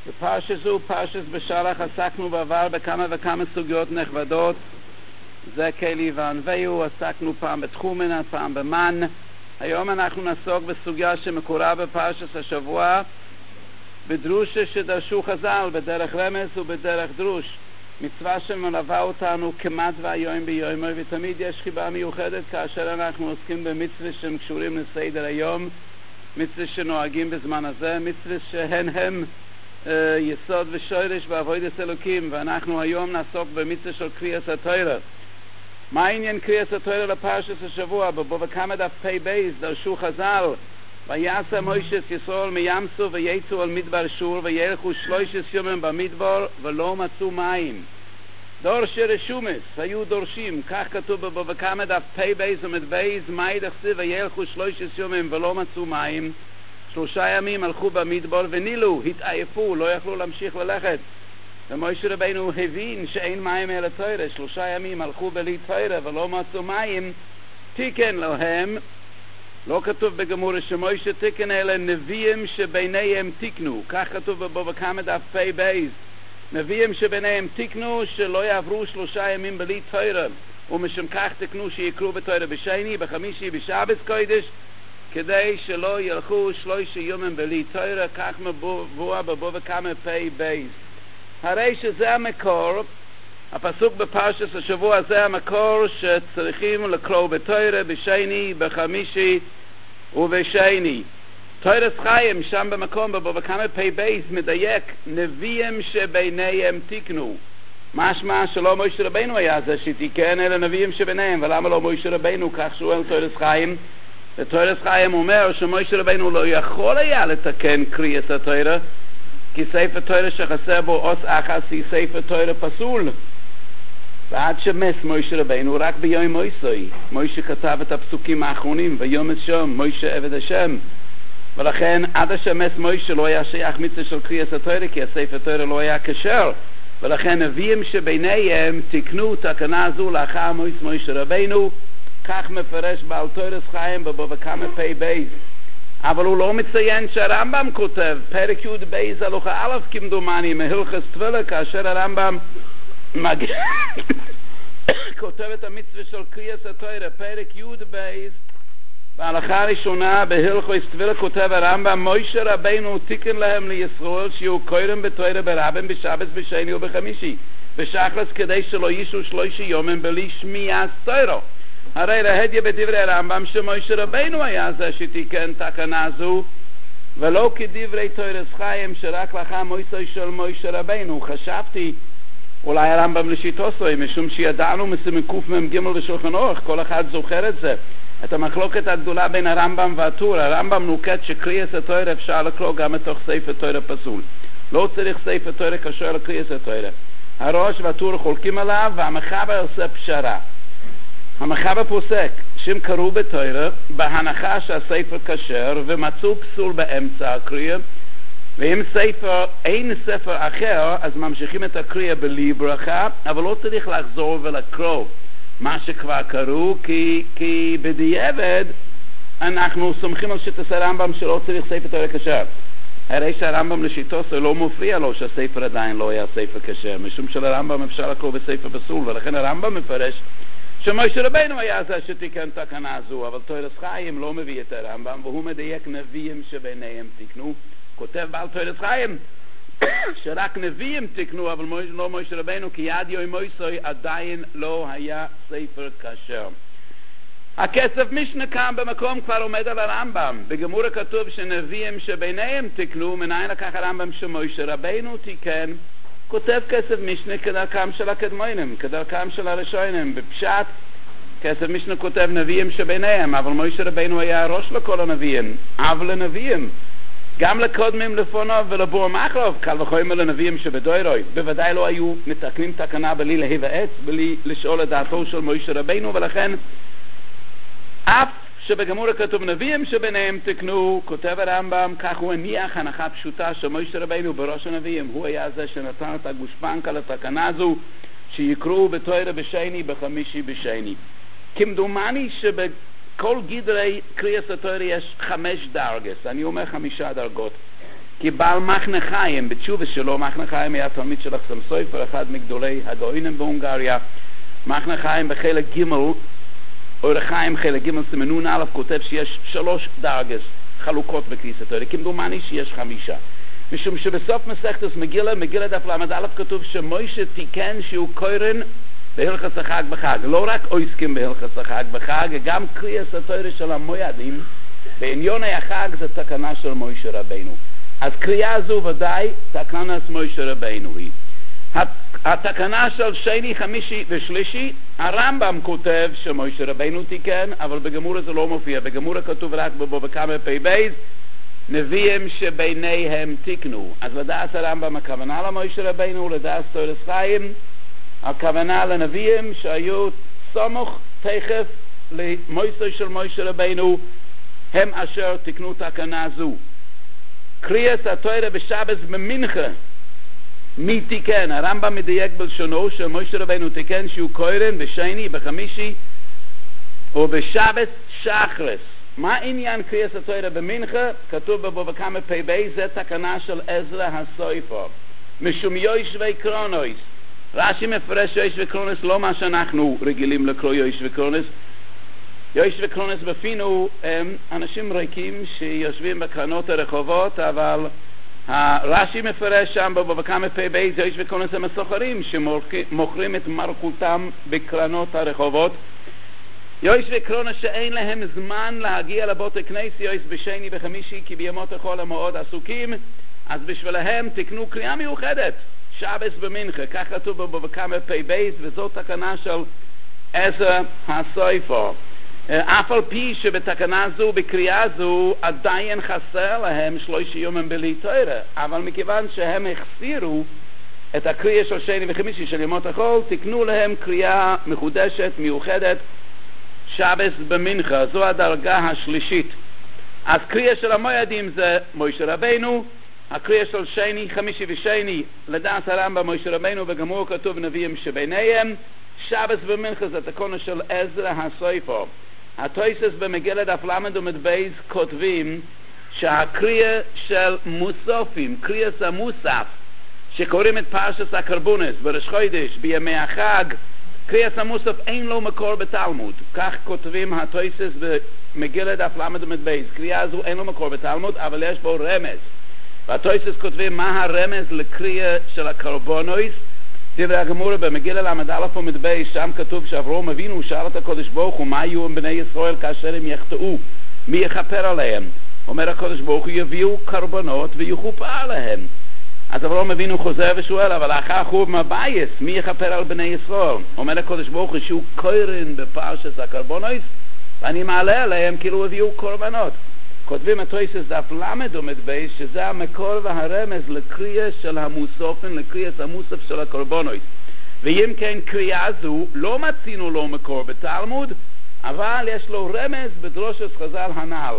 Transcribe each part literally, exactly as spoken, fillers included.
בפרשה זו, פרשת בשלח, עסקנו בעבר בכמה וכמה סוגיות נכבדות. זה כלי וענווהו, עסקנו פעם בתחומין, פעם במן. היום אנחנו נעסוק בסוגיה שמקורה בפרשת השבוע, בדרושה שדרשו חז"ל, בדרך רמז ובדרך דרוש. מצווה שמלווה אותנו כמעט והיום ביום, ותמיד יש חיבה מיוחדת כאשר אנחנו עוסקים במצווה שהם קשורים לסדר היום, מצווה שנוהגים בזמן הזה, מצווה שהן הם uh, יסוד ושורש בעבודת אלוקים, ואנחנו היום נעסוק במצווה של קריאת התורה. מה העניין קריאת התורה לפרשת השבוע? בבוא וכמה דף פי בייס דרשו חז"ל, ויעשה מוישה את ישראל מים סוף ויצאו על מדבר שור וילכו שלושה ימים במדבר ולא מצאו מים. דורשי רשומס היו דורשים, כך כתוב בבוא וכמה דף פי בייס עמוד בייס, מאי דכתיב וילכו שלושה ימים ולא מצאו מים. שלושה ימים הלכו במדבר ונילו, התעייפו, לא יכלו להמשיך ללכת. ומוישה רבינו הבין שאין מים אלא תורה, שלושה ימים הלכו בלי תורה ולא מצאו מים, תיקן להם. לא כתוב בגמורה שמוישה תיקן אלא נביאים שביניהם תיקנו, כך כתוב בבוא וכמה דף פי בייס, נביאים שביניהם תיקנו שלא יעברו שלושה ימים בלי תורה, ומשום כך תקנו שיקרו בתורה בשני, בחמישי, בשבת קודש, כדי שלא ילכו שלושה ימים בלי תורה, כך מבוא בבוא וכמה פי בייס. הרי שזה המקור, הפסוק בפרשת השבוע זה המקור שצריכים לקרוא בתורה בשני, בחמישי ובשני. תורס חיים שם במקום בבוא וכמה פי בייס מדייק נביאים שביניהם תיקנו. משמע שלא מוישה רבינו היה זה שתיקן אלא נביאים שביניהם, ולמה לא מוישה רבינו? כך שואל תורס חיים. ותורס חיים אומר שמוישה רבינו לא יכול היה לתקן קריאת התורה, כי ספר תורה שחסר בו עוס אחס היא ספר תורה פסול. ועד שמס מוישה רבינו רק ביום מויסוי, מוישה כתב את הפסוקים האחרונים ויום שם מוישה עבד השם, ולכן עד השמס מוישה לא היה שייך מצווה של קריאת התורה, כי הספר תורה לא היה כשר, ולכן נביאים שביניהם תיקנו תקנה זו לאחר מויס מוישה רבינו. כך מפרש בעל תורס חיים בבוא וכמה פי בייס. אבל הוא לא מציין שהרמב"ם כותב פרק י' בייס הלכה א' כמדומני מהלכס תפילה, כאשר הרמב"ם מגיע כותב את המצווה של קריאת התורה פרק י' בייס בהלכה הראשונה בהלכס תפילה, כותב הרמב"ם מוישה רבינו תיקן להם לישראל שיהיו קודם בתורה ברבים בשבת בשני ובחמישי בשחרס, כדי שלא ישו שלושה ימים בלי שמיעת תורה. הרי להדיה בדברי הרמב"ם שמוישה רבינו היה זה שתיקן תקנה זו, ולא כדברי תורס חיים שרק לאחר מויסוי של מוישה רבינו. חשבתי אולי הרמב"ם לשיטוסוי, משום שידענו מסמקוף מ"ג ושולחן אורך, כל אחד זוכר את זה, את המחלוקת הגדולה בין הרמב"ם והטור. הרמב"ם נוקט שקריאת התורה אפשר לקרוא גם מתוך ספר תורה פסול, לא צריך ספר תורה קשור לקריאת התורה. הראש והטור חולקים עליו, והמחבר עושה פשרה. המחבר פוסק שהם קראו בתורה בהנחה שהספר כשר ומצאו פסול באמצע הקריאה, ואם ספר אין ספר אחר אז ממשיכים את הקריאה בלי ברכה, אבל לא צריך לחזור ולקרוא מה שכבר קראו, כי, כי בדיעבד אנחנו סומכים על שיטת הרמב"ם שלא צריך ספר תורה כשר. הרי שהרמב"ם לשיטו לא מפריע לו שהספר עדיין לא היה ספר כשר, משום שלרמב"ם אפשר לקרוא בספר פסול, ולכן הרמב"ם מפרש שמוישה רבינו היה זה שתיקן תקנה זו. אבל תורס חיים לא מביא את הרמב"ם, והוא מדייק נביאים שביניהם תיקנו. כותב בעל תורס חיים שרק נביאים תיקנו, אבל לא מוישה רבינו, כי עד יום מויסוי עדיין לא היה ספר כשר. הכסף משנה כאן במקום כבר עומד על הרמב"ם. בגמורה כתוב שנביאים שביניהם תיקנו, מניין לקח הרמב"ם שמוישה רבינו תיקן. כותב כסף משנה כדרכם של הקדמונים, כדרכם של הראשונים. בפשט כסף משנה כותב נביאים שביניהם, אבל מוישה רבינו היה ראש לכל הנביאים, אב לנביאים, גם לקודמים לפונו ולבור מחלוב, קל וחומר לנביאים שבדוירוי. בוודאי לא היו מתקנים תקנה בלי להיוועץ, בלי לשאול את דעתו של מוישה רבינו, ולכן אף שבגמורה כתוב נביאים שביניהם תקנו, כותב הרמב"ם, כך הוא הניח הנחה פשוטה שמוישה רבינו בראש הנביאים, הוא היה זה שנתן את הגושפנקה לתקנה הזו שיקראו בתורה בשני, בחמישי בשני. כמדומני שבכל גדרי קריאת התורה יש חמש דרגות, אני אומר חמישה דרגות, כי בעל מחנה חיים, בתשובה שלו, מחנה חיים היה תלמיד של החסם סופר, אחד מגדולי הגאונים בהונגריה. מחנה חיים בחלק ג' אור החיים חלק ג' סימנון א' כותב שיש שלוש דרגות חלוקות בכניסת תורה, כמדומני שיש חמישה. משום שבסוף מסכת מגילה, מגילה דף למד א' כתוב שמוישה תיקן שהוא קורן בהלכות החג בחג. לא רק עוסקים בהלכות החג בחג, גם קריאת התורה של המועדים בעניוני החג זה תקנה של מוישה רבינו. אז קריאה זו ודאי תקנה של מוישה רבינו היא. התקנה של שני, חמישי ושלישי, הרמב"ם כותב שמוישה רבינו תיקן, אבל בגמורה זה לא מופיע. בגמורה כתוב רק בבבא קמא פ"ב נביאים שביניהם תיקנו. אז לדעת הרמב"ם הכוונה למוישה רבינו, לדעת תורס חיים הכוונה לנביאים שהיו סמוך תכף למוישה של מוישה רבינו, הם אשר תיקנו תקנה זו. קריאת התורה בשבת במנחה, מי תיקן? הרמב"ם מדייק בלשונו שמוישה רבינו תיקן שהוא קורן בשני, בחמישי ובשבת שחרס. מה עניין קריאת התורה במנחה? כתוב בבבא קמא פ"ב, זה תקנה של עזרא הסופר. משום יושבי קרונוס. רש"י מפרש יושבי קרונוס לא מה שאנחנו רגילים לקרוא יושבי קרונוס. יושבי קרונוס בפינו הם אנשים ריקים שיושבים בקרנות הרחובות, אבל רש"י מפרש שם בבבא קמא פ"ב, יושבי קרונוס הם הסוחרים שמוכרים את מרכולתם בקרנות הרחובות. יושבי קרונוס שאין להם זמן להגיע לבתי כנסיות בשני וחמישי כי בימות החול הם מאוד עסוקים, אז בשבילהם תקנו קריאה מיוחדת שבת במנחה, כך כתוב בבבא קמא פ"ב, וזאת תקנה של עזרא הסופר. אף על פי שבתקנה זו, בקריאה זו, עדיין חסר להם שלושה ימים בלי תורה, אבל מכיוון שהם החסירו את הקריאה של שני וחמישי של ימות החול, תקנו להם קריאה מחודשת מיוחדת שבת במנחה. זו הדרגה השלישית. אז קריאה של המועדים זה מוישה רבינו, הקריאה של שני, חמישי ושני לדעת הרמב"ם מוישה רבינו, וגמור כתוב נביאים שביניהם. שבת במנחה זה תקנה של עזרא הסופר. התוספות במגילה דף למד ומדבייז כותבים שהקריאה של מוסופים, קריאת המוסף שקוראים את פרשת הקרבונס בראש חודש בימי החג, קריאת המוסף אין לו מקור בתלמוד. כך כותבים התוספות במגילה דף למד ומדבייז. קריאה זו אין לו מקור בתלמוד, אבל יש בו רמז. והתוספות כותבים מה הרמז לקריאה של הקרבונוס. דברי הגמורה במגילה למד א' ומדבייז, שם כתוב שאברהם אבינו שאל את הקדוש ברוך הוא מה יהיו עם בני ישראל כאשר הם יחטאו, מי יכפר עליהם? אומר הקדוש ברוך הוא יביאו קרבנות ויכופר עליהם. אז אברהם אבינו חוזר ושואל, אבל אחר חורב מבייס מי יכפר על בני ישראל? אומר הקדוש ברוך הוא שהוא קורן בפרשת הקרבונוס ואני מעלה עליהם כאילו הביאו קורבנות. כותבים התוספות דף למד ומדבייז שזה המקור והרמז לקריאה של המוסופים, לקריאת המוסף של הקורבנות. ואם כן קריאה זו לא מצינו לו מקור בתלמוד, אבל יש לו רמז בדרושת חז"ל הנ"ל.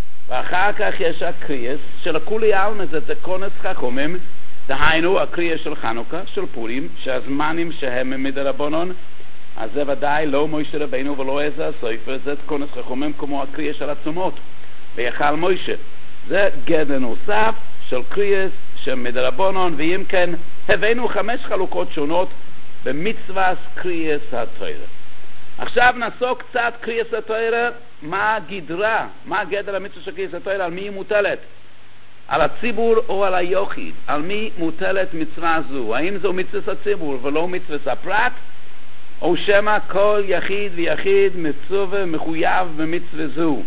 ואחר כך יש הקריאה של הכולי עלמא, זה תקונת חכמים, דהיינו הקריאה של חנוכה, של פורים, שהזמנים שהם מדרבנן, אז זה ודאי לא מוישה רבינו ולא עזרא הסופר, זה תקונת חכמים כמו הקריאה של הצומות ויחל מוישה. זה גדר נוסף של קריאס של מדרבנן. ואם כן הבאנו חמש חלוקות שונות במצוות קריאס התורה. עכשיו נעסוק קצת קריאס התורה, מה גדרה, מה גדר המצווה של קריאס התורה, על מי היא מוטלת, על הציבור או על היחיד, על מי מוטלת מצווה זו, האם זו מצוות הציבור ולא מצוות הפרט, או שמא כל יחיד ויחיד מצווה מחויב במצווה זו.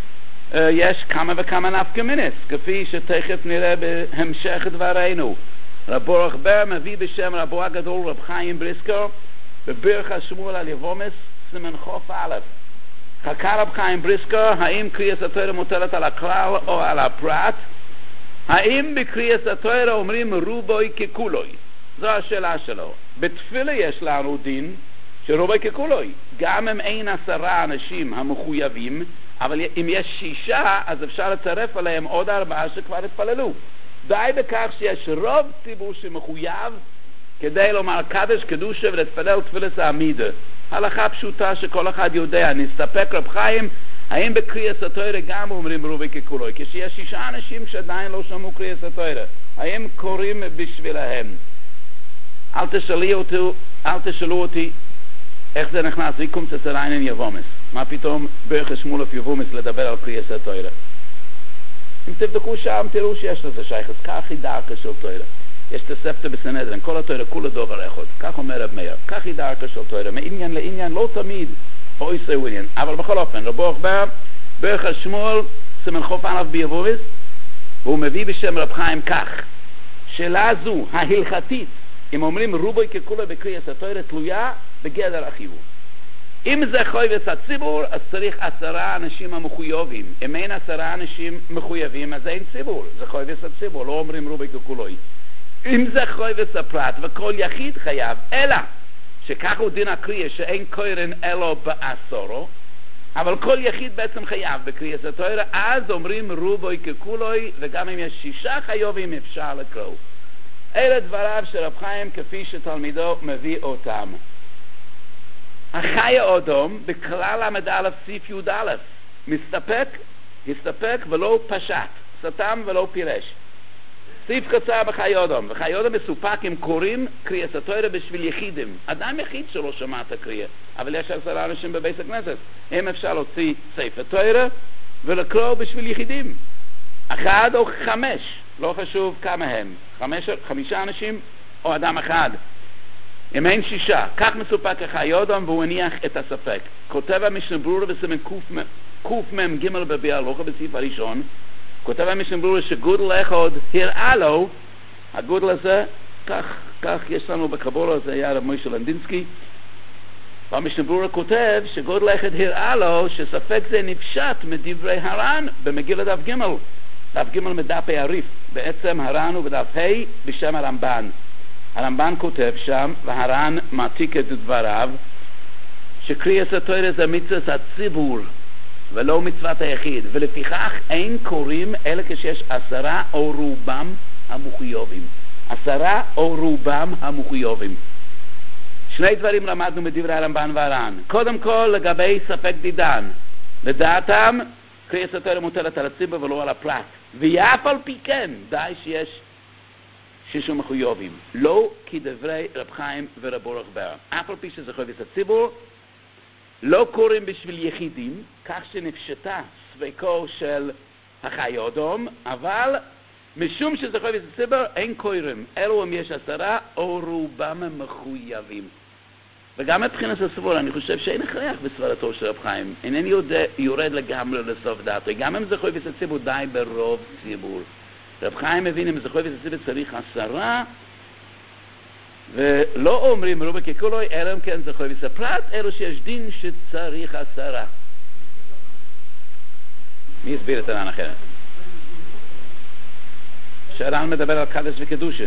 יש כמה וכמה נפקא-מינות, כפי שתכף נראה בהמשך דברינו. רב אורך בר מביא בשם רבו הגדול רב חיים בריסקר בברכת שמואל על יבומס סימן חוף א'. חקר רב חיים בריסקר האם קריאת התורה מוטלת על הכלל או על הפרט, האם בקריאת התורה אומרים רובוי ככולוי. זו השאלה שלו. בתפילה יש לנו דין שרובוי ככולוי, גם אם אין עשרה אנשים המחויבים, אבל אם יש שישה אז אפשר לצרף עליהם עוד ארבעה שכבר התפללו. די בכך שיש רוב ציבור שמחויב כדי לומר קדש קדושה ולהתפלל תפילת העמידה. הלכה פשוטה שכל אחד יודע. נסתפק רב חיים, האם בקריאת התורה גם אומרים רובי ככולו? כשיש שישה אנשים שעדיין לא שמעו קריאת התורה, האם קוראים בשבילהם? אל תשאלי אותי, אל תשאלו אותי איך זה נכנס, wie kommt es rein in יבומס? מה פתאום ברכס שמולף יבומס לדבר על קריאת התורה? אם תבדקו שם, תראו שיש לזה שייכס, כך היא דרכה של תורה. יש תוספתא בסנהדרין, כל התורה כולה דובר אחד, כך אומר רב מאיר, כך היא דרכה של תורה, מעניין לעניין, לא תמיד או ישראל עניין, אבל בכל אופן, רבו אחבר, ברכס שמואל, סימן חוף ענף ביבומס, והוא מביא בשם רב חיים כך, שאלה זו, ההלכתית, אם אומרים רובוי ככולה בקריאת התורה, תלויה בגדר החיוב. אם זה חויבס הציבור, אז צריך עשרה אנשים המחויבים. אם אין עשרה אנשים מחויבים, אז אין ציבור. זה חויבס הציבור, לא אומרים רובי ככולוי. אם זה חויבס הפרט, וכל יחיד חייב, אלא שכך הוא דין הקריאה, שאין קורן אלו בעשורו, אבל כל יחיד בעצם חייב בקריאת התורה, אז אומרים רובי ככולוי, וגם אם יש שישה חיובים אפשר לקרוא. אלה דבריו של רב חיים כפי שתלמידו מביא אותם. החי האדום בכלל למד א' סעיף י' א' מסתפק, הסתפק ולא פשט, סתם ולא פירש. סעיף קצר בחי האדום, וחי האדום מסופק אם קוראים קריאת התורה בשביל יחידים. אדם יחיד שלא שמע את הקריאה, אבל יש עשרה אנשים בבית הכנסת. הם אפשר להוציא ספר תורה ולקרוא בשביל יחידים. אחד או חמש, לא חשוב כמה הם, חמש, חמישה אנשים או אדם אחד. אם אין שישה, כך מסופק החי האדום והוא הניח את הספק. כותב המשנה ברורה בסימן קמ"ג בביאה הלכה בסעיף הראשון, כותב המשנה ברורה שגודל אחד הראה לו, הגודל הזה, כך, כך יש לנו בקבולה, זה היה רב מוישה לנדינסקי, והמשנה ברורה כותב שגודל אחד הראה לו שספק זה נפשט מדברי הר"ן במגילה דף ג' דף ג' מדף העריף, בעצם הר"ן הוא בדף ה' בשם הרמב"ן. הרמב"ן כותב שם, והר"ן מעתיק את דבריו, שקריאת התורה זה מצוות הציבור ולא מצוות היחיד, ולפיכך אין קוראים אלא כשיש עשרה או רובם המחויבים. עשרה או רובם המחויבים. שני דברים למדנו מדברי הרמב"ן והר"ן. קודם כל לגבי ספק דידן, לדעתם קריאת התורה מוטלת על הציבור ולא על הפרט, ואף על פי כן די שיש שישה מחויבים, לא כדברי רב חיים ורב אורך בר. אף על פי שזה חויבס הציבור, לא קוראים בשביל יחידים, כך שנפשטה ספקו של החי האדום, אבל משום שזה חויבס הציבור, אין קוראים, אלו אם יש עשרה או רובם מחויבים. וגם מבחינת הסבור, אני חושב שאין הכרח בסברתו של רב חיים. אינני יורד לגמרי לסוף דעתו. גם אם זה חויבס הציבור, די ברוב ציבור. רב חיים מבין אם זה חויבס הציבור צריך עשרה, ולא אומרים רובי ככולוי, אלא אם כן זה חויבס הפרט, אלו שיש דין שצריך עשרה. מי הסביר את הר"ן אחרת? שהר"ן מדבר על קדש וקדושה.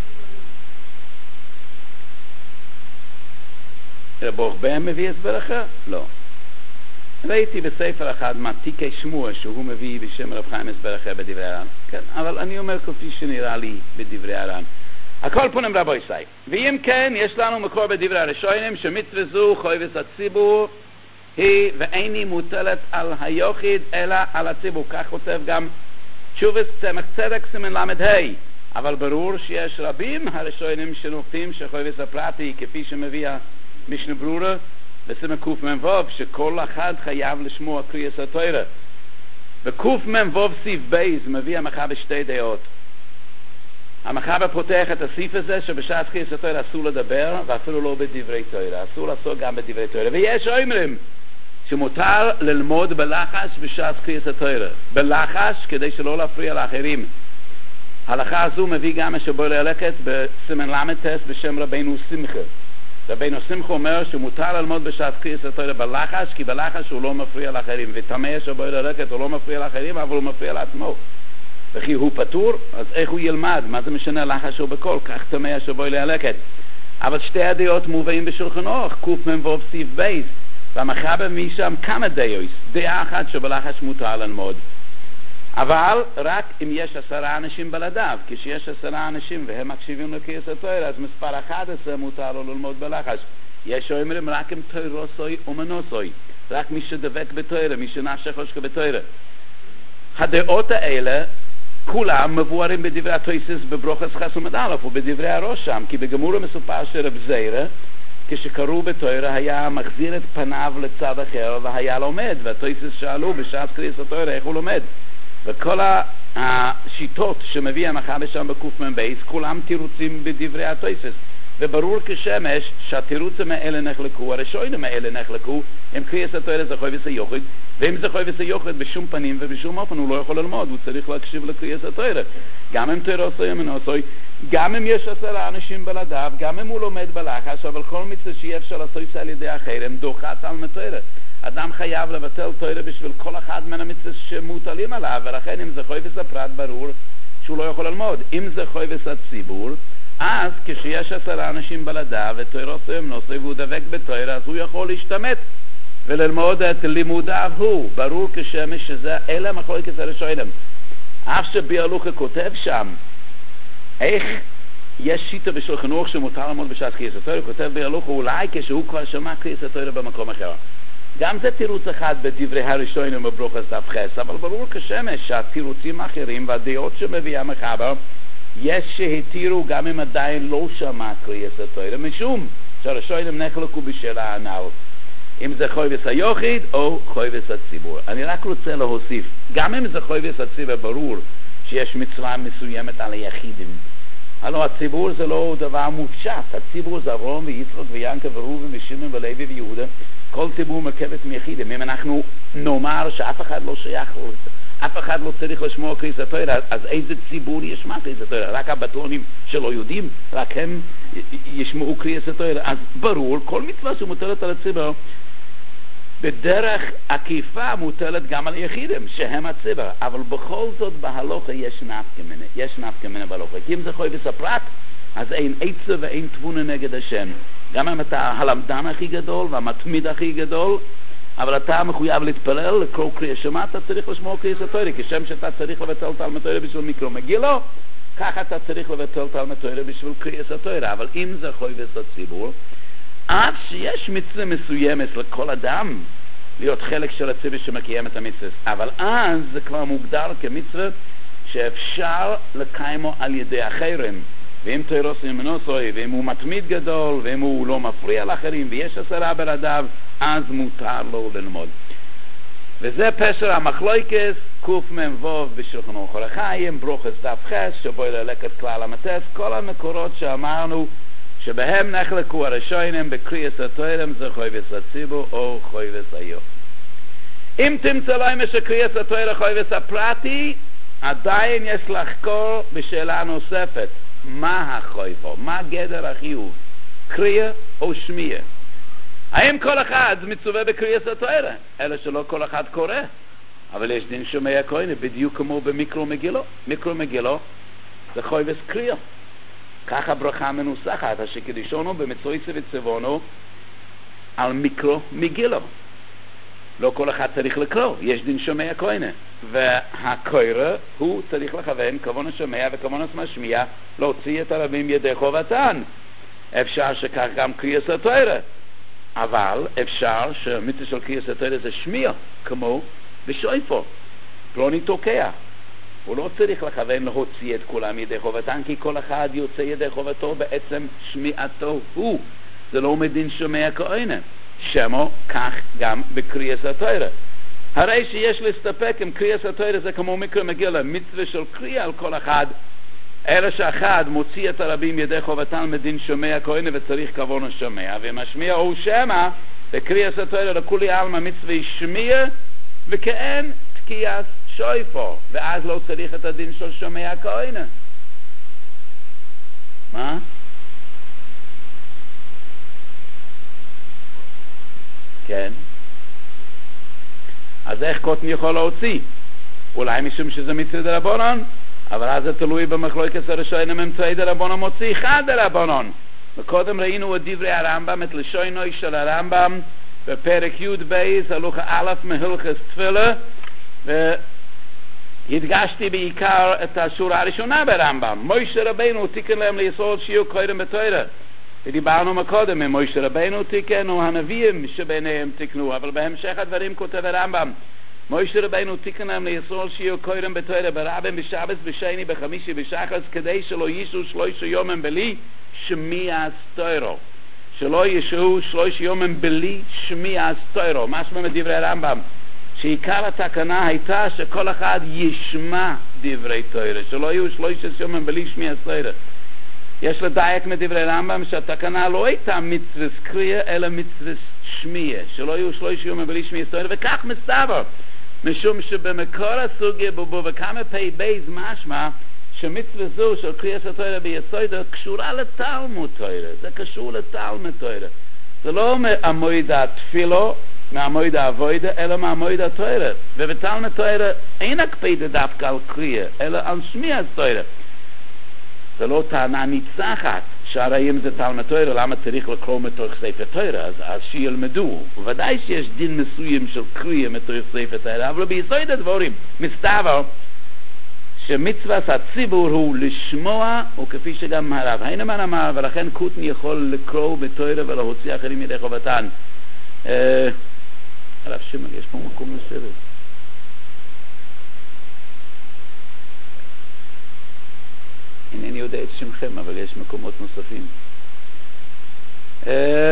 רב אורך בר מביא הסבר אחר? לא. ראיתי בספר אחד מעתיקי שמוע שהוא מביא בשם רב חיים הסבר אחר בדברי הר"ן. כן, אבל אני אומר כפי שנראה לי בדברי הר"ן. הכל פונים רבו ישי. ואם כן, יש לנו מקור בדברי הראשונים שמצווה זו חויבס הציבור היא ואיני מוטלת על היחיד אלא על הציבור. כך כותב גם תשובס צמח צדק סימן למד ה'. אבל ברור שיש רבים הראשונים שנוקטים שחויבס הפרטי כפי שמביא משנה ברורה בסימן קמ"ו שכל אחד חייב לשמוע קריאת התורה. בקמ"ו סעיף בייז מביא המחבר שתי דעות. המחבר פותח את הסעיף הזה שבשעת קריאת התורה אסור לדבר ואפילו לא בדברי תורה, אסור לעשות גם בדברי תורה. ויש אומרים שמותר ללמוד בלחש בשעת קריאת התורה, בלחש כדי שלא להפריע לאחרים. ההלכה הזו מביא גם השבוע ללכת בסימן למד בשם רבינו שמחה. רבינו שמחה אומר שמותר ללמוד בשעת קריאת התורה בלחש, כי בלחש הוא לא מפריע לאחרים, ותמה שבוע ללכת הוא לא מפריע לאחרים, אבל הוא מפריע לעצמו. וכי הוא פטור, אז איך הוא ילמד? מה זה משנה לחש או בקול? כך תמה שבוע ללכת. אבל שתי הדעות מובאים בשולחן אורך, קמ"ו סעיף בייז, והמחבר משם כמה דעות, דעה אחת שבלחש מותר ללמוד. אבל רק אם יש עשרה אנשים בלדיו, כשיש עשרה אנשים והם מקשיבים לקריאת התורה, אז מספר אחד עשר מותר לו ללמוד בלחש. יש אומרים רק אם תורוסוי ומנוסוי. רק מי שדבק בתורה, מי שנפש חושך בתורה. הדעות האלה כולם מבוארים בדברי התוספות בברוכס חס עמוד א' ובדברי הרושם, כי בגמרא מסופר שרב זיירא כשקראו בתורה היה מחזיר את פניו לצד אחר והיה לומד, והתוספות שאלו בשעת קריאת התורה איך הוא לומד, וכל השיטות שמביא המחבר שם בקופמן בייס כולם תירוצים בדברי התוספות, וברור כשמש שהתירוצים האלה נחלקו, הראשונים האלה נחלקו, הם קריאת התורה זה חויבס היוחד, ואם זה חויבס היוחד בשום פנים ובשום אופן הוא לא יכול ללמוד, הוא צריך להקשיב לקריאת התורה, גם אם תורה עשוי מנוסוי, גם אם יש עשרה אנשים בלעדיו, גם אם הוא לומד בלחש, אבל כל מצווה שיהיה אפשר לעשות על ידי אחרים דוחת על מתורה. אדם חייב לבטל תורה בשביל כל אחד מן המצוות שמוטלים עליו, ולכן אם זה חויבס הפרט ברור שהוא לא יכול ללמוד. אם זה חויבס הציבור, אז כשיש עשרה אנשים בלעדיו ותורה עשוי מנוסוי והוא דבק בתורה, אז הוא יכול להשתמט וללמוד את לימודיו הוא. ברור כשמש שזה אלה מחלוקת הראשונים. אף שביאלוכה כותב שם איך יש שיטה בשולחן ערוך שמותר ללמוד בשעת קריאת התורה, כותב ביאלוכה אולי כשהוא כבר שמע קריאת התורה במקום אחר. גם זה תירוץ אחד בדברי הראשונים בברוכס דף חס, אבל ברור כשמש שהתירוצים האחרים והדעות שמביא המחבר יש שהתירו גם אם עדיין לא שמע קריאת התורה, משום שהראשונים נחלקו בשאלה הנ"ל אם זה חויבס היחיד או חויבס הציבור. אני רק רוצה להוסיף, גם אם זה חויבס הציבור ברור שיש מצווה מסוימת על היחידים, הלוא הציבור זה לא דבר מופשט, הציבור זה אברהם ויצחק ויעקב וראובן ושמעון ולוי ויהודה, כל ציבור מרכבת מיחידים. אם אנחנו נאמר שאף אחד לא שייך, אף אחד לא צריך לשמוע קריאת התורה, אז איזה ציבור ישמע קריאת התורה? רק הבטונים שלא יודעים, רק הם ישמעו קריאת התורה. אז ברור, כל מצווה שמוטלת על הציבור בדרך עקיפה מוטלת גם על יחידים שהם הציבור, אבל בכל זאת בהלוכה יש נפקא מינה, יש נפקא מינה בהלוכה. כי אם זה חויבס הפרט, אז אין עצה ואין תבונה נגד השם. גם אם אתה הלמדן הכי גדול והמתמיד הכי גדול, אבל אתה מחויב להתפלל לקרוא קריאת שמע, אתה צריך לשמוע קריאת התורה, כשם שאתה צריך לבטל תלמוד תורה בשביל מיקרו מגילו, ככה אתה צריך לבטל תלמוד תורה בשביל קריאת התורה. אבל אם זה חויבס הציבור, אף שיש מצווה מסוימת לכל אדם להיות חלק של הציבור שמקיים את המצווה, אבל אז זה כבר מוגדר כמצווה שאפשר לקיימו על ידי אחרים, ואם תורה עשוי מנוסוי, ואם הוא מתמיד גדול, ואם הוא לא מפריע לאחרים ויש עשרה בלעדיו, אז מותר לו ללמוד. וזה פשר המחלוקת קמ"ו בשולחן ערוך אורח חיים ברוכס דף חס שבו ללקט כלל המטס, כל המקורות שאמרנו שבהם נחלקו הראשונים בקריאת התורה אם זה חויבס הציבור או חויבס היחיד. אם תמצא להם שקריאת התורה חויבס הפרטי, עדיין יש לחקור בשאלה נוספת, מה החויבו, מה גדר החיוב, קריאה או שמיעה? האם כל אחד מצווה בקריאת התורה? אלא שלא כל אחד קורא, אבל יש דין שומע כהן בדיוק כמו במיקרו מגילו. מיקרו מגילו זה חויבס קריאה, ככה ברכה מנוסחת, אשר קדישונו במצויס וצבונו על מיקרו מגילו. לא כל אחד צריך לקרוא, יש דין שומע כהן, והקורא הוא צריך לכוון כוון השומע וכוון המשמיע להוציא את הרבים ידי חובתן. אפשר שכך גם קריאת התורה, אבל אפשר שהמצווה של קריאת התורה זה שמיע כמו בשויפו, פלוני תוקע, הוא לא צריך לכוון להוציא את כולם ידי חובתן, כי כל אחד יוצא ידי חובתו בעצם שמיעתו הוא, זה לא מדין שומע כהן. שמו כך גם בקריאת התורה. הרי שיש להסתפק עם קריאת התורה זה כמו מיקרו מגילה, מצווה של קריאה על כל אחד, אלא שאחד מוציא את הרבים ידי חובתן מדין שומע כהן וצריך כוון השומע, ומשמיע או שמע בקריאת התורה לכולי עלמא מצווה שמיע וכאין תקיעת שויפו, ואז לא צריך את הדין של שומע כהן. מה? כן. אז איך קוטן יכול להוציא? אולי משום שזה מצווה דרבנן, אבל אז זה תלוי במחלוקת הראשונים אם מצווה דרבנן מוציא אחד דרבנן. וקודם ראינו את דברי הרמב"ם, את לשונוי של הרמב"ם בפרק י' בייס הלכה א' מהלכות תפילה, והדגשתי בעיקר את השורה הראשונה ברמב"ם. מוישה רבנו תיקן להם ליסוד שיהיו קודם בתורה, ודיברנו מקודם, מוישה רבנו תיקנו, הנביאים שביניהם תיקנו, אבל בהמשך הדברים כותב הרמב"ם, מוישה רבנו תיקן להם לישראל שיהיו קודם בתורה ברבים בשבת בשני בחמישי בשחס כדי שלא ישו שלושה יומים בלי שמיעת תורה, שלא ישו שלושה יומים בלי שמיעת תורה. משמע מדברי הרמב"ם שעיקר התקנה הייתה שכל אחד ישמע דברי תורה, שלא יהיו שלושה יומים בלי שמיעת תורה. יש לדייק מדברי רמב"ם שהתקנה לא הייתה מצוות קריאה אלא מצוות שמיעה, שלא יהיו שלושה יומים בלי שמיעת תורה, וכך מסתבר משום שבמקור הסוגיה בו וכמה פי בייז משמע שמצווה זו של קריאת התורה ביסודה קשורה לתלמוד תורה, זה קשור לתלמוד תורה, זה לא מהמועד התפילו מהמועד העבודה אלא מהמועד התורה, ובתלמוד תורה אין הקפידה דווקא על קריאה אלא על שמיעת תורה. זה לא טענה ניצחת שהרי אם זה תלמוד תורה למה צריך לקרוא מתוך ספר תורה, אז, אז שילמדו, ודאי שיש דין מסוים של קריאה מתוך ספר תורה, אבל ביסוד הדברים מסתבר שמצוות הציבור הוא לשמוע, וכפי שגם הרב היינמן אמר, ולכן קוטן יכול לקרוא בתורה ולהוציא אחרים ידי חובתן. אה, הרב שמעון, יש פה מקום לשבת. אינני יודע את שמכם, אבל יש מקומות נוספים. Uh,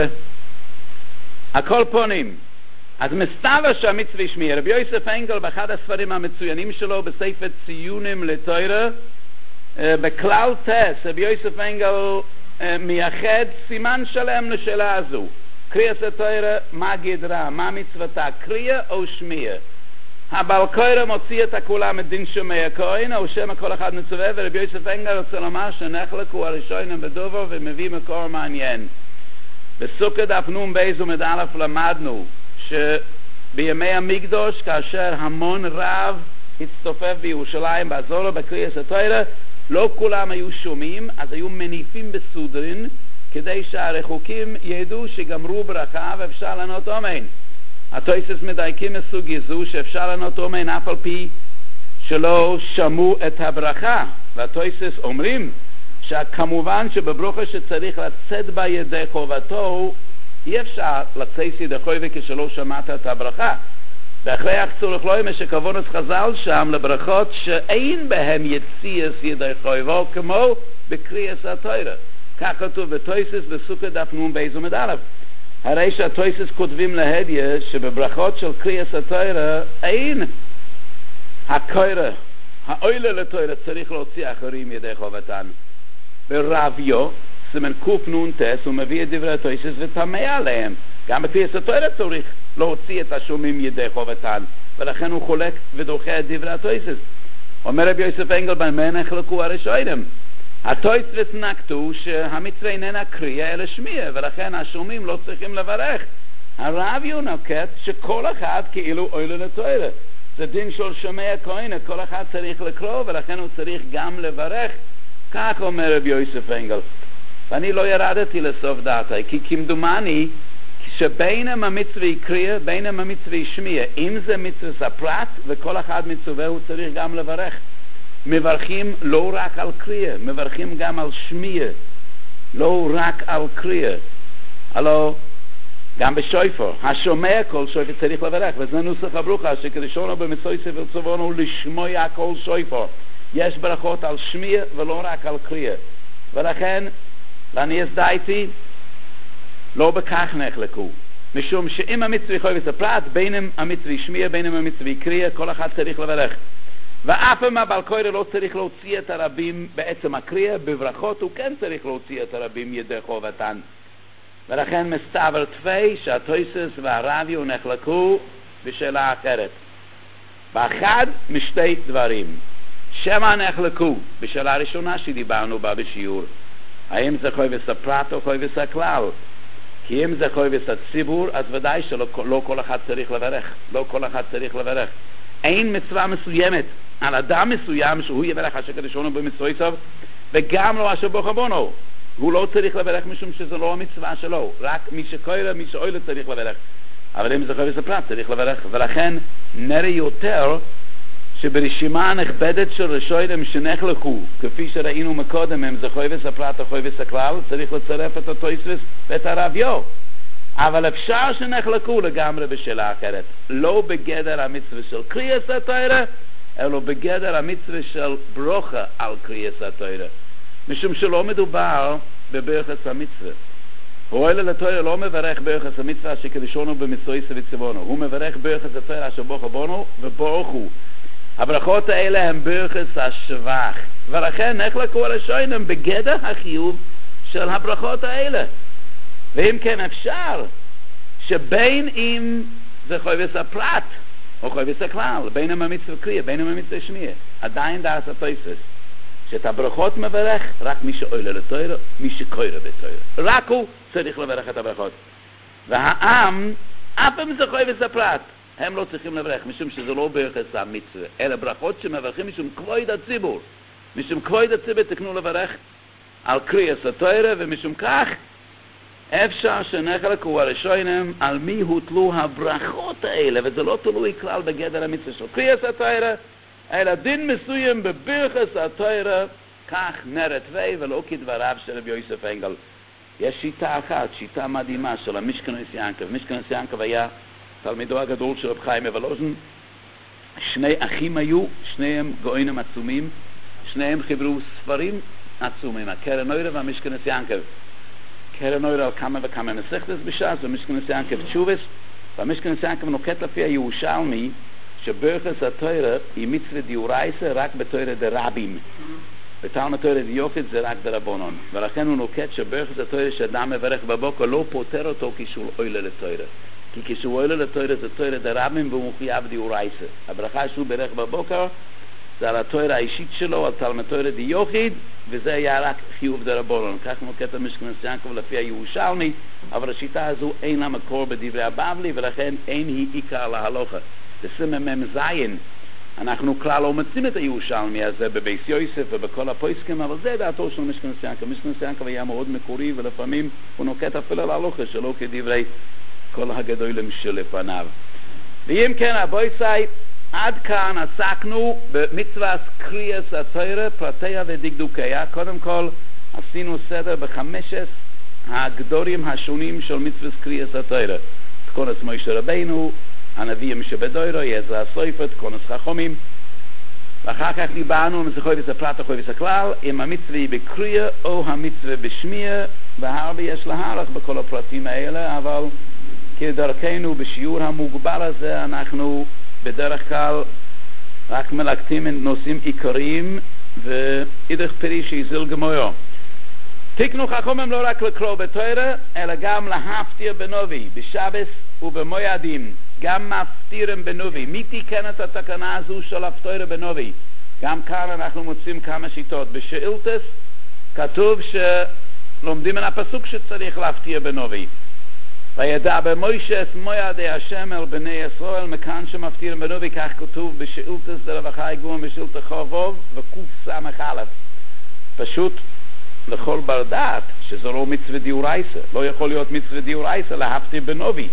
הכל פונים. אז מסתבר שהמצווה שמיעה. רבי יוסף אנגל באחד הספרים המצוינים שלו בספר ציונים לתורה, uh, בכלל טס, רבי יוסף אנגל uh, מייחד סימן שלם לשאלה הזו. קריאת התורה, מה גדרה, מה מצוותה, קריאה או שמיעה? הבעל קורא מוציא את הכולם את דין שומע כהן, או שמא כל אחד מצווה, ורבי יוסף אנגל רוצה לומר שנחלקו הראשונים בדובר ומביא מקור מעניין. בסוכת דף נון בייז עמוד א' למדנו שבימי המקדוש כאשר המון רב הצטופף בירושלים בעזור בקריאת התורה, לא כולם היו שומעים, אז היו מניפים בסודרין כדי שהרחוקים ידעו שגמרו ברכה ואפשר לענות אמן. התוספות מדייקים מסוגיה זו שאפשר לענות אמן אף על פי שלא שמעו את הברכה, והתוספות אומרים שכמובן שבברוכה שצריך לצאת בה ידי חובתו אי אפשר לצאת ידי חובה כשלא שמעת את הברכה, ואחרי צורך לא יש כוונות חז"ל שם לברכות שאין בהם יציאת ידי חובה כמו בקריאת התורה. כך כתוב בתוספות בסוכת דף נון בייז עמוד א'. הרי שהתוספות כותבים להדיה שבברכות של קריאת התורה אין הקורא, האוילה לתורה צריך להוציא אחרים ידי חובתן. ברביו, סימן קוף נון טס, הוא מביא את דברי התוספות ותמה עליהם. גם בקריאת התורה צריך להוציא את השומעים ידי חובתן, ולכן הוא חולק ודוחה את דברי התוספות. אומר רבי יוסף אנגל במה נחלקו הראשונים. התוספות נקטו שהמצווה איננה קריאה אלא שמיעה, ולכן השומעים לא צריכים לברך. הרב נוקט שכל אחד כאילו אוהלה לתורה. זה דין של שומע כהן, כל אחד צריך לקרוא, ולכן הוא צריך גם לברך. כך אומר רבי יוסף אנגל. ואני לא ירדתי לסוף דעתי, כי כמדומני שבינם המצווה קריאה, בינם המצווה שמיעה. אם זה מצווה הפרט, וכל אחד מצווה הוא צריך גם לברך. מברכים לא רק על קריאה, מברכים גם על שמיעה, לא רק על קריאה. הלא גם בשויפר, השומע כל שויפר צריך לברך, וזה נוסח הברוכה שכראשונו במצוי ספר צבונו לשמוע כל שויפר. יש ברכות על שמיעה ולא רק על קריאה, ולכן ואני הסדייתי לא בכך נחלקו, משום שאם המצווה חובת הפרט, בינם המצווה שמיעה, בינם המצווה קריאה, כל אחד צריך לברך. ואף אם הבעל קורא לא צריך להוציא את הרבים בעצם הקריאה, בברכות הוא כן צריך להוציא את הרבים ידי חובתן. ולכן מסתבר תפי שהתוספות והרבי נחלקו בשאלה אחרת. באחד משתי דברים. שמה נחלקו בשאלה הראשונה שדיברנו בה בשיעור. האם זה חובת הפרט או חובת הכלל? כי אם זה חובת הציבור, אז ודאי שלא לא כל אחד צריך לברך. לא כל אחד צריך לברך. אין מצווה מסוימת על אדם מסוים שהוא יברך אשר קדשנו במצוותיו, וגם לא אשר בו חבונו. הוא לא צריך לברך משום שזה לא המצווה שלו, רק מי שקורא, מי שאוהל צריך לברך. אבל אם זה חובת הפרט צריך לברך, ולכן נראה יותר שברשימה הנכבדת של ראשונים שנחלקו, כפי שראינו מקודם, הם זה חויבס הפרט או חויבס הכלל, צריך לצרף את התוספות ואת הרביו. אבל אפשר שנחלקו לגמרי בשאלה אחרת, לא בגדר המצווה של קריאת התורה, אלא בגדר המצווה של ברוכה על קריאת התורה. משום שלא מדובר בברכת המצווה. הועיל לתורה לא מברך ברכת המצווה שכלשונו במצווי וציוונו, הוא מברך ברכת התורה אשר בוכה בנו ובורכו. הברכות האלה הן ברכת השבח, ולכן נחלקו הראשונים בגדר החיוב של הברכות האלה. ואם כן אפשר שבין אם זה חויבס הפרט או חויבס הכלל, בין אם המצווה קריאה, בין אם המצווה שמיעה, עדיין דעת התוספות שאת הברכות מברך רק מי שעולה לתורה, מי שקורא בתורה, רק הוא צריך לברך את הברכות. והעם, אף אם זה חויבס הפרט, הם לא צריכים לברך, משום שזה לא ברכת המצווה, אלא ברכות שמברכים משום כבוד הציבור. משום כבוד הציבור תקנו לברך על קריאת התורה, ומשום כך אפשר שנחלקו הראשונים על מי הוטלו הברכות האלה, וזה לא תלוי כלל בגדר המצווה של קריאת התורה, אלא דין מסוים בברכת התורה, כך נרת וי ולא כדבריו של רבי יוסף אנגל. יש שיטה אחת, שיטה מדהימה של המשכנוס יעקב. משכנוס יעקב היה תלמידו הגדול של רב חיים מוולוז'ין. שני אחים היו, שניהם גאונים עצומים, שניהם חיברו ספרים עצומים, הקרן אוירה והמשכנוס יעקב. קרן אוירה על כמה וכמה מסכתות בש"ס, ומשכנוס יעקב תשובס, והמשכנוס יעקב נוקט לפי הירושלמי, שברכת התורה היא מצווה דאורייתא רק בתורה דרבים. בתלמוד תורה דיוקד זה רק דרבנן. ולכן הוא נוקט שברכת התורה שאדם מברך בבוקר לא פוטר אותו כשהוא עולה לתורה. כי כשהוא עולה לתורה זה תורה דרבים והוא מחויב דאורייתא. הברכה שהוא ברך בבוקר זה על התורה האישית שלו, על תלמוד תורה דיוקד, וזה היה רק חיוב דרבנן. כך נוקט המשכנוס יעקב לפי הירושלמי, אבל השיטה הזו אין לה מקור בדברי הבבלי, ולכן אין היא עיקר להלוכה. בסימן זין אנחנו כלל לא מוצאים את הירושלמי הזה בבייס יוסף ובכל הפוסקים, אבל זה דעתו של משכנוס יעקב. משכנוס יעקב היה מאוד מקורי, ולפעמים הוא נוקט אפילו על ההלוכה שלו כדברי כל הגדולים שלפניו. ואם כן, הבויסאי, עד כאן עסקנו במצוות קריאת התורה, פרטיה ודקדוקיה. קודם כל עשינו סדר בחמשת הגדורים השונים של מצוות קריאת התורה. תקונס מוישה רבינו, הנביאים שבדוירו, יעזרא הסופר, תקונס חכמים. ואחר כך דיברנו אם זה חויבס הפרט או חויבס הכלל, אם המצווה היא בקריאה או המצווה בשמיעה, והרבה יש להערך בכל הפרטים האלה, אבל כדרכנו בשיעור המוגבל הזה אנחנו בדרך כלל רק מלקטים נושאים עיקריים ואידך פרי שיזיל גמויו. תקנו חכמים לא רק לקרוא בתורה, אלא גם להפטיר בנובי, בשבס ובמועדים, גם מפטירים בנובי. מי תיקן את התקנה הזו של הפטיר בנובי? גם כאן אנחנו מוצאים כמה שיטות. בשאילתס כתוב שלומדים מן הפסוק שצריך להפטיר בנובי. וידע במוישה את מועדי השם אל בני ישראל, מכאן שמפטירים בנובי, כך כתוב בשאילתס דרווחה יגום בשאילתא חובוב וקוף סמך א'. פשוט לכל בר דעת שזו לא מצווה דאורייתא, לא יכול להיות מצווה דאורייתא להפטיר בנובי.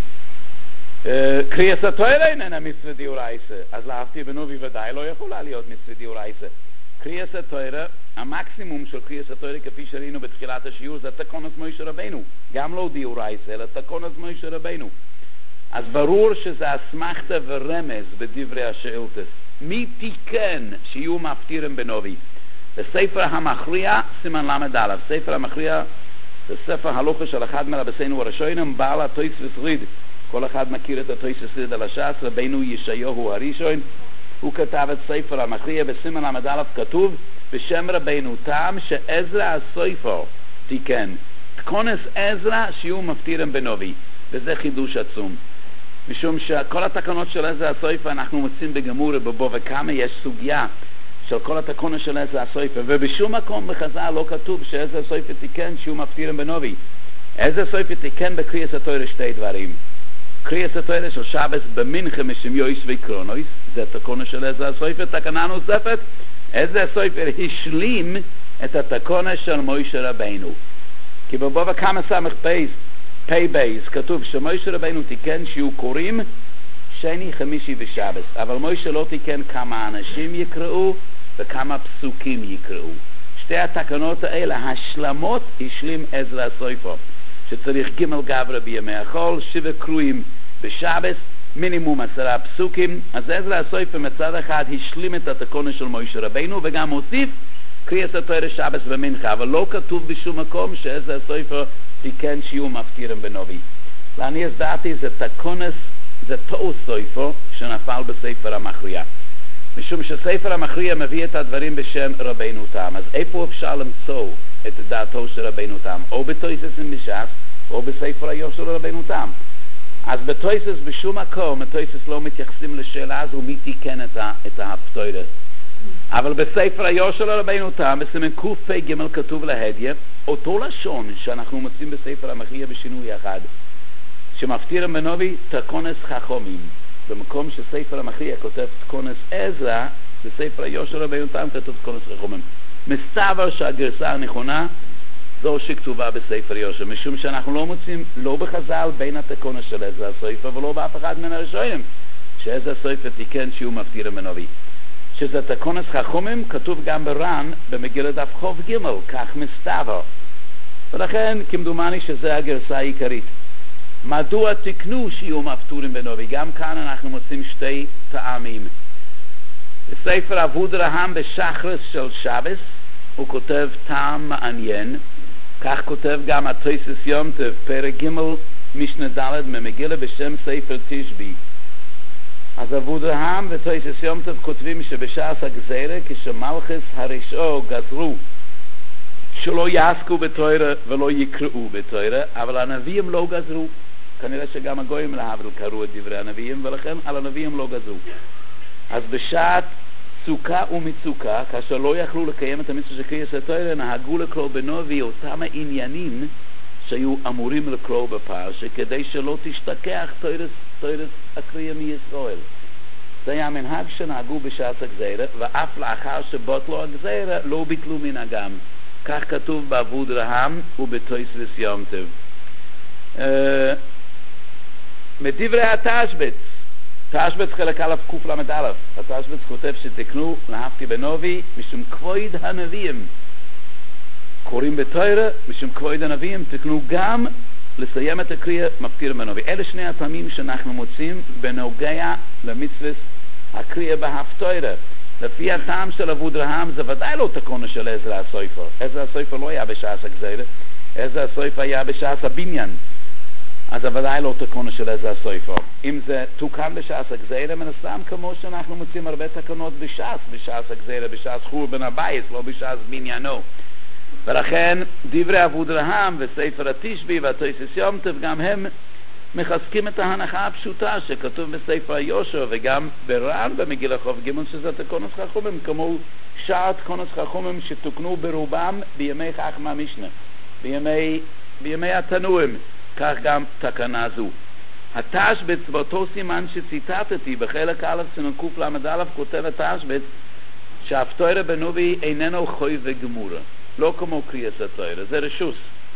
קריאת התורה איננה מצווה דאורייתא, אז להפטיר בנובי ודאי לא יכולה להיות מצווה דאורייתא. קריאת התורה, המקסימום של קריאת התורה כפי שראינו בתחילת השיעור זה תקונת מוישה רבינו, גם לא דאורייתא אלא תקונת מוישה רבינו. אז ברור שזה אסמכתא ורמז בדברי השאילתות. מי תיקן שיהיו מפטירים בנובי? בספר המכריע סימן למד א', ספר המכריע זה ספר הלוכה של אחד מרבסינו הראשונים, בעל התוספות ריד. כל אחד מכיר את התוספות ריד על הש"ס, רבינו ישעיהו הראשון, הוא כתב את ספר המכריע. בסימן למד א' כתוב בשם רבינו תם שעזרא הסופר תיקן, תקונס עזרא שיהיו מפטירים בנובי, וזה חידוש עצום, משום שכל התקנות של עזרא הסופר אנחנו מוצאים בגמור בבוא וכמה יש סוגיה של כל התקונה של עזרא הסופר, ובשום מקום בחז"ל לא כתוב שעזרא הסופר תיקן שיהיו מפטירים בנובי. עזרא הסופר תיקן בקריאת התורה שתי דברים. קריאת התורה של שבס במנחה משם יויס וקרונויס, זה התקונה של עזרא הסופר. תקנה נוספת, עזרא הסופר השלים את התקונה של מוישה רבינו, כי בבוא וכמה סמך פי בייס כתוב שמוישה רבינו תיקן שיהיו קוראים שני, חמישי ושבס. אבל מוישה לא תיקן כמה אנשים יקראו וכמה פסוקים יקראו. שתי התקנות האלה, השלמות, השלים עזרא הסופר, שצריך ג' גברא בימי החול, שבע קרואים בשבס, מינימום עשרה פסוקים. אז עזרא הסופר מצד אחד השלים את התקונה של מוישה רבינו, וגם הוסיף קריאת התורה שבס ומנחה, אבל לא כתוב בשום מקום שעזרא הסופר תיקן שיהיו מפטירים בנובי. לעניות דעתי זה תקונס, זה טעות סופר שנפל בספר המכריע. משום שספר המכריע מביא את הדברים בשם רבינו תם. אז איפה אפשר למצוא את דעתו של רבינו תם? או בתויסס בש"ס או בספר איוב של רבינו תם. אז בתויסס בשום מקום, בתויסס לא מתייחסים לשאלה הזו מי תיקן את ההפטורה. אבל בספר איוב של רבינו תם, בסימן קפ"ג כתוב להדיא, אותו לשון שאנחנו מוצאים בספר המכריע בשינוי אחד, שמפטירים בנובי תקונס חכמים. במקום שספר המכריע כותב תקונס עזרא, בספר איוב של רבינו תם כתוב תקונס חכמים. מסתבר שהגרסה הנכונה זו שכתובה בספר איוב, משום שאנחנו לא מוצאים לא בחז"ל בין התקונס של עזרא הסופר ולא באף אחד מן הראשונים שעזרא הסופר תיקן שיהיו מפטירים בנובי. שזה תקונס חכמים כתוב גם בר"ן במגילה דף חוב ג', כך מסתבר. ולכן כמדומני שזה הגרסה העיקרית. מדוע תקנו שיהיו מפטורים בנובי? גם כאן אנחנו מוצאים שתי טעמים. בספר עבוד רהם בשחרס של שבס הוא כותב טעם מעניין, כך כותב גם התוספות יום טוב פרק ג' משנה ד' ממגילה בשם ספר תשבי. אז עבוד רהם ותוספות יום טוב כותבים שבשעס הגזירה כשמלכס הרשעו גזרו שלא יעסקו בתורה ולא יקראו בתורה, אבל הנביאים לא גזרו. כנראה שגם הגויים להבל קראו את דברי הנביאים, ולכן על הנביאים לא גזרו. אז בשעת סוכה ומצוקה, כאשר לא יכלו לקיים את המצווה של קריאת התורה, נהגו לקרוא בנובי אותם העניינים שהיו אמורים לקרוא בפרשה, כדי שלא תשתכח תורה הקריאה מישראל. זה היה המנהג שנהגו בשעת הגזירה, ואף לאחר שבוטלו הגזירה לא ביטלו מנהגם. כך כתוב בעבוד רהם ובתוספות יום טוב. מדברי התשבץ, תשבץ חלק א' קוף למד א', התשבץ כותב שתקנו להפתי בנובי משום כבוד הנביאים. קוראים בתורה משום כבוד הנביאים, תקנו גם לסיים את הקריאה מפטירים בנובי. אלה שני הטעמים שאנחנו מוצאים בנוגע למצוות הקריאה בהפטורה. לפי הטעם של עבוד רהם זה ודאי לא תקונה של עזרא הסופר. עזרא הסופר לא היה בשעס הגזירה, עזרא הסופר היה בשעס הבניין. אז ודאי לא תקונה של עזרא הסופר. אם זה תוקן בשעס הגזירה, מן הסתם כמו שאנחנו מוצאים הרבה תקנות בשעס, בשעס הגזירה, בשעס חורבן הבית, לא בשעס בניינו. ולכן דברי עבוד רהם וספר התשבי והתוספות יום טוב גם הם מחזקים את ההנחה הפשוטה שכתוב בספר יהושע וגם בר"ן במגילה חוב ג' שזה תקונס חכמים, כמו שאר תקונס חכמים שתוקנו ברובם בימי חכמי המשנה, בימי, בימי התנועים, כך גם תקנה זו. התשבץ באותו סימן שציטטתי בחלק א' סימן קוף למד א' כותב התשבץ שההפטורה בנובי איננו חוי וגמורה, לא כמו קריאת התורה, זה רשוס.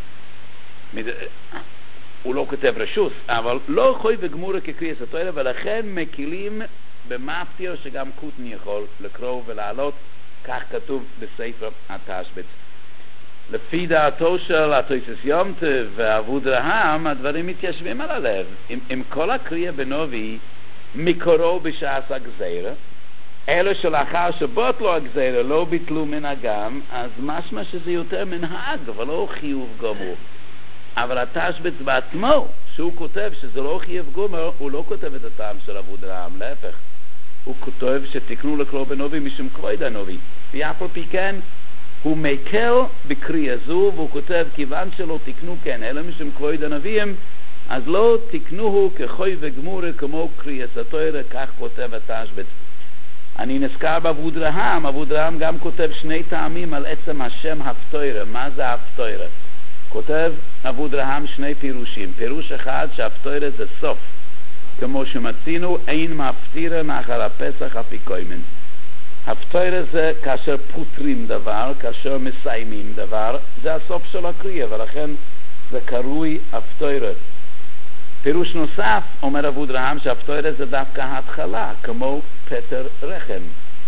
הוא לא כותב רשוס, אבל לא חוי וגמורה כקריאת התורה, ולכן מקילים במפטיר שגם קוטן יכול לקרוא ולעלות, כך כתוב בספר התשבץ. לפי דעתו של התוספות יום טוב ועבוד רהם, הדברים מתיישבים על הלב. אם, אם כל הקריאה בנובי מקורו בשעס הגזירה, אלו שלאחר שבוטלו הגזירה לא ביטלו מנהגם, אז משמע שזה יותר מנהג, אבל לא חיוב גמור. אבל התשבץ בעצמו, שהוא כותב שזה לא חיוב גמור, הוא לא כותב את הטעם של עבוד רהם, להפך. הוא כותב שתקנו לקרוא בנובי משום כבוד הנובי. ואף על פי כן, הוא מקל בקריאה זו, והוא כותב, כיוון שלא תקנו כן, אלא משום כבוד הנביאים, אז לא תקנוהו כחוי וגמור כמו קריאת התורה, כך כותב התשבץ. אני נזכר בעבוד רהם, עבוד רהם גם כותב שני טעמים על עצם השם הפטורה, מה זה הפטורה? כותב עבוד רהם שני פירושים, פירוש אחד שהפטורה זה סוף, כמו שמצינו אין מפטירה מאחר הפסח אפיקוימן. הפטורה זה כאשר פותרים דבר, כאשר מסיימים דבר, זה הסוף של הקריאה, ולכן זה קרוי הפטורה. פירוש נוסף, אומר אבודרהם, שהפטוירה זה דווקא התחלה, כמו פטר רחם.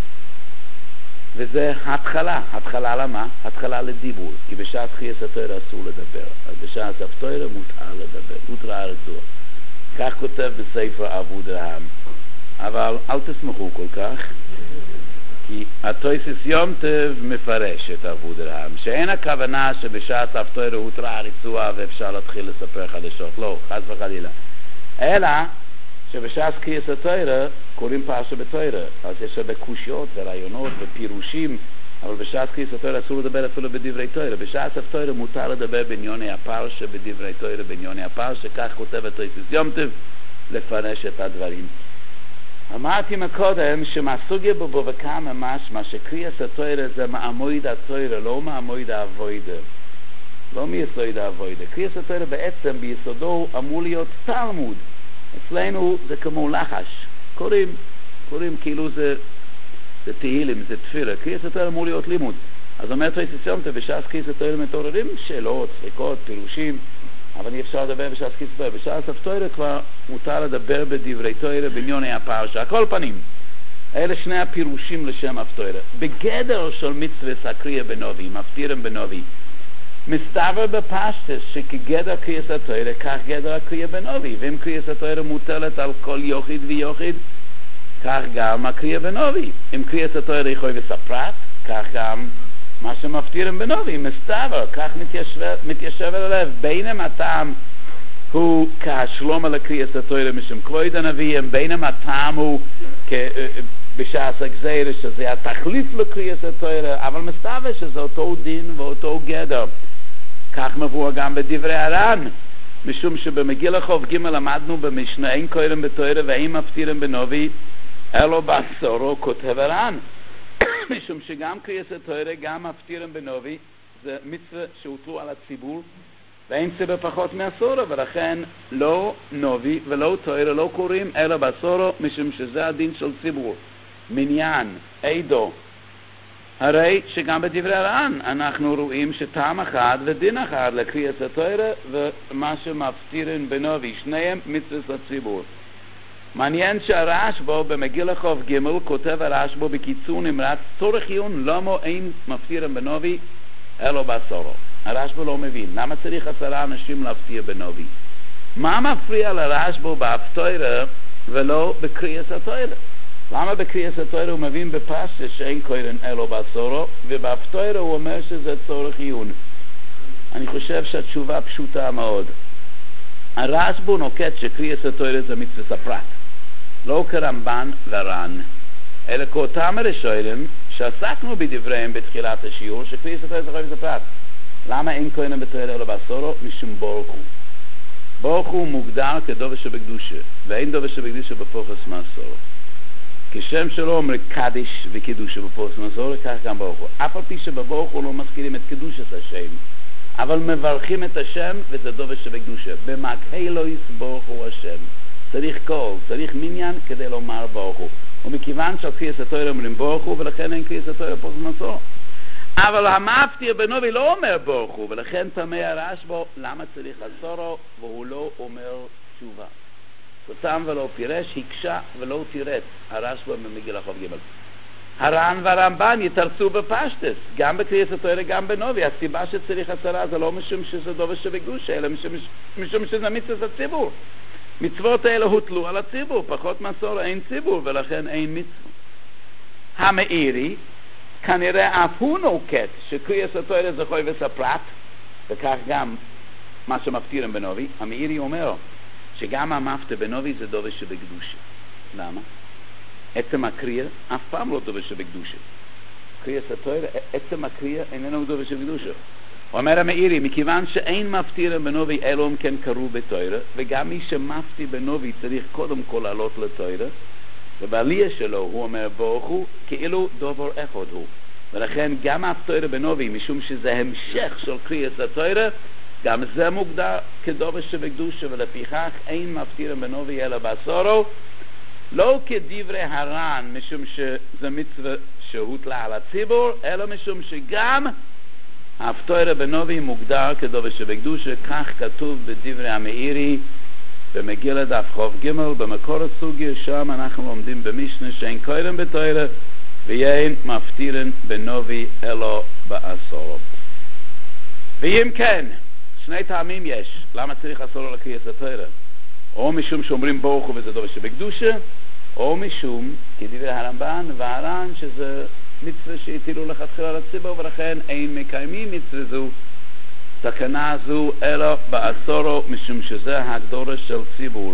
וזה התחלה. התחלה למה? התחלה לדיבור. כי בשעת חייס התוירה אסור לדבר. אז בשעת הפטוירה מותר לדבר. מותר הרצוע. כך כותב בספר אבודרהם. אבל אל תסמכו כל כך. כי התויסס יום טוב מפרש את אבודרהם. שאין הכוונה שבשעת הפטוירה הותר הרצוע ואפשר להתחיל לספר חדשות. לא, חס וחלילה. אלא שבשעת חייס התוירה קוראים פרשה בתוירה, אז יש הרבה קושיות ורעיונות ופירושים, אבל בשעת חייס התוירה אסור לדבר אפילו בדברי תוירה. בשעת התוירה מותר לדבר בעניוני הפרשה, בדברי תוירה בעניוני הפרשה, כך כותב התויסס יום טוב לפרש את הדברים. אמרתי מקודם שמהסוגיה בו וכמה משמע שקריאת התוירה זה מעמוד התוירה, לא מעמוד האבוידה, לא מיסוד האבוידה. קריאת התוירה בעצם ביסודו אמור להיות תלמוד. אצלנו זה כמו לחש, קוראים, קוראים כאילו זה, זה תהילים, זה תפילה. קריאת התוירה אמור להיות לימוד. אז אומר תויסס יום טוב, בשעת קריאת התוירה מתעוררים שאלות, ספקות, פירושים, אבל אי אפשר לדבר בשעת קריאת התוירה. בשעת התוירה כבר מותר לדבר בדברי תוירה בעניוני הפרשה. הכל פנים. אלה שני הפירושים לשם התוירה. בגדר של מצוות הקריאה בנובי, מפטירם בנובי. מסתבר בפשטס שכגדר קריאת התוירה כך גדר הקריאה בנובי, ואם קריאת התוירה מוטלת על כל יוחיד ויוחיד, כך גם הקריאה בנובי. אם קריאת התוירה יכולה וספרת, כך גם מה שמפטירם בנובי. מסתבר, כך מתיישב, מתיישב על הלב. בינם הטעם הוא כהשלום על הקריאת התוירה משום כבוד הנביאים, בינם הטעם הוא בשעת הגזירה שזה התחליף לקריאת התוירה, אבל מסתבר שזה אותו דין ואותו גדר. כך מבוא גם בדברי הר"ן, משום שבמגילה חוב ג' למדנו במשנה אין קודם בתוירה ואין מפטירם בנובי אלו בעשורו, כותב הר"ן. משום שגם קריאת התוירה גם מפטירם בנובי זה מצווה שהוטלו על הציבור ואין סיבה פחות מעשורו, ולכן לא נובי ולא תוירה לא קוראים אלא בעשורו, משום שזה הדין של ציבור, מניין, עדו. הרי שגם בדברי הר"ן אנחנו רואים שטעם אחד ודין אחד לקריאת התוירה ומה שמפטירם בנובי, שניהם מצוות הציבור. מעניין שהרשב"א במגילה חוב ג' כותב הרשב"א בקיצור נמרץ צורך עיון למה אין מפטירם בנובי אלא בעשורו. הרשב"א לא מבין למה צריך עשרה אנשים להפטיר בנובי. מה מפריע לרשב"א בהפטוירה ולא בקריאת התוירה? למה בקריאת התוירה הוא מבין בפשטס שאין קודם אלא בעשורו, ובהפטוירה הוא אומר שזה צורך עיון? אני חושב שהתשובה פשוטה מאוד. הרשב"א נוקט שקריאת התוירה זה מצוות הפרט, לא כרמב"ן ור"ן, אלא כאותם הראשונים שעסקנו בדבריהם בתחילת השיעור, שקריאת התוירה זה מצוות הפרט. למה אין קודם בתוירה אלא בעשורו? משום ברוך הוא. ברוך הוא מוגדר כדובר שבקדושה, ואין דובר שבקדושה בפוחס מעשורו. כשם שלא אומר קדיש וקידושה בפוחס מעשורו, כך גם ברוך הוא. אף על פי שבברוך הוא לא מזכירים את קדושת השם, אבל מברכים את השם, וזה דובר שבקדושה. במקהלויס ברוך הוא השם. צריך קול, צריך מניין כדי לומר ברוך הוא. ומכיוון שקריאת התוירה אומרים ברוך הוא, ולכן אין קריאת התוירה בפוחס מעשורו. אבל המפטיר בנובי לא אומר ברוך הוא, ולכן תמה הרשב"א למה צריך עשורו, והוא לא אומר תשובה. סותם ולא פירש, הקשה ולא תירץ, הרשב"א במגילה חוב ג'. הר"ן והרמב"ן יתרצו בפשטס, גם בקריאת התוירה גם בנובי. הסיבה שצריך עשרה זה לא משום שזה דובר שבקדושה, אלא משום, משום שזה מצוות הציבור. מצוות האלה הוטלו על הציבור, פחות מעשור אין ציבור, ולכן אין מצוות. המאירי כנראה אף הוא נוקט שקריאת התוירה זה חובת הפרט, וכך גם מה שמפטירם בנובי. המאירי אומר שגם המפטיר בנובי זה דובר שבקדושה. למה? עצם הקריאה אף פעם לא דובר שבקדושה. קריאת התוירה, עצם הקריאה איננו דובר שבקדושה. אומר המאירי, מכיוון שאין מפטירם בנובי אלא אם כן קראו בתוירה, וגם מי שמפטיר בנובי צריך קודם כל לעלות לתוירה, ובעלייה שלו הוא אומר ברוך הוא כאילו דובר אחד הוא, ולכן גם הפטוירה בנובי, משום שזה המשך של קריאת התוירה, גם זה מוגדר כדובר שבקדושה, ולפיכך אין מפטירם בנובי אלא בעשורו, לא כדברי הר"ן משום שזה מצווה שהוטלה על הציבור, אלא משום שגם הפטוירה בנובי מוגדר כדובר שבקדושה. כך כתוב בדברי המאירי במגילה דף חוב ג' במקור הסוגיה, שם אנחנו לומדים במשנה שאין קודם בתורה ואין מפטירן בנובי אלו בעשורו. ואם כן, שני טעמים יש למה צריך אסור לקריאת התורה, או משום שאומרים ברוך הוא וזה דבר שבקדושה, או משום כדברי הרמב"ן והר"ן שזה מצווה שהטילו לכתחילה לציבור ולכן אין מקיימים מצווה זו, תקנה זו אלא בעשורו, משום שזה הגדורה של ציבור.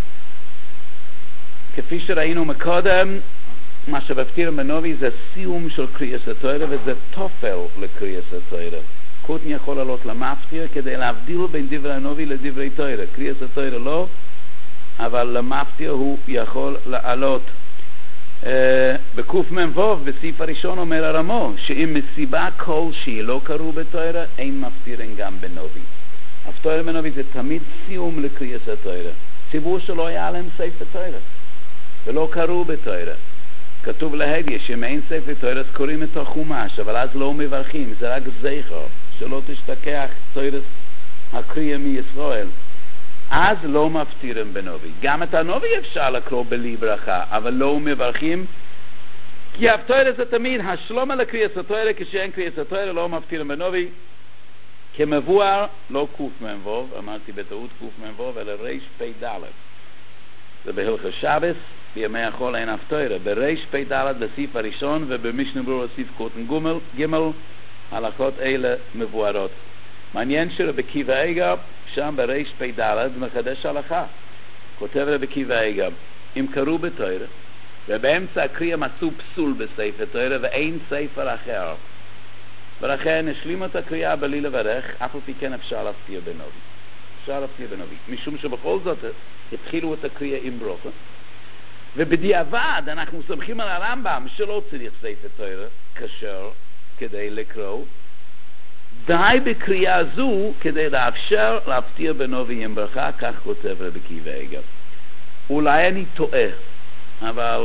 כפי שראינו מקודם, מה שמפטירן בנובי זה סיום של קריאת התורה וזה תופל לקריאת התורה. קוטן יכול לעלות למפטיר כדי להבדיל בין דברי הנובי לדברי תורה. קריאת התורה לא, אבל למפטיר הוא יכול לעלות. Uh, בקוף מנבוב בסעיף הראשון אומר הרמו שאם מסיבה כלשהי לא קראו בתורה אין מפטירן גם בנובי. הפטורה בנובי זה תמיד סיום לקריאת התורה. ציבור שלא היה להם ספר תורה ולא קראו בתורה, כתוב להדיה שאם אין ספר תורה אז קוראים את החומש, אבל אז לא מברכים, זה רק זכר שלא תשתכח תורה הקריאה מישראל, אז לא מפטירן בנובי. גם את הנובי אפשר לקרוא בלי ברכה, אבל לא מברכים, כי הפטורה זה תמיד השלום על הקריאת התורה, כשאין קריאת התורה לא מפטירן בנובי, כמבואר, לא קוף מנבוב, אמרתי בטעות קוף מנבוב, אלא ריש פי דלת. זה בהלכות שבת, בימי החול אין הפטורה, בריש פי דלת לסעיף הראשון, ובמשנה ברורה לסעיף קוטן ג' הלכות אלה מבוארות. מעניין שרבי עקיבא איגר שם בריש פי דלת מחדש הלכה, כותב רבי עקיבא איגר, אם קראו בתורה ובאמצע הקריאה מצאו פסול בספר תורה ואין ספר אחר, ולכן השלימו את הקריאה בלי לברך, אף על פי כן אפשר להפטיר בנובי. אפשר להפטיר בנובי, משום שבכל זאת התחילו את הקריאה עם ברכה, ובדיעבד אנחנו סומכים על הרמב"ם שלא צריך ספר תורה כשר כדי לקרוא, די בקריאה זו כדי לאפשר להפטיר בנובי עם ברכה, כך כותב רבי עקיבא איגר. אולי אני טועה, אבל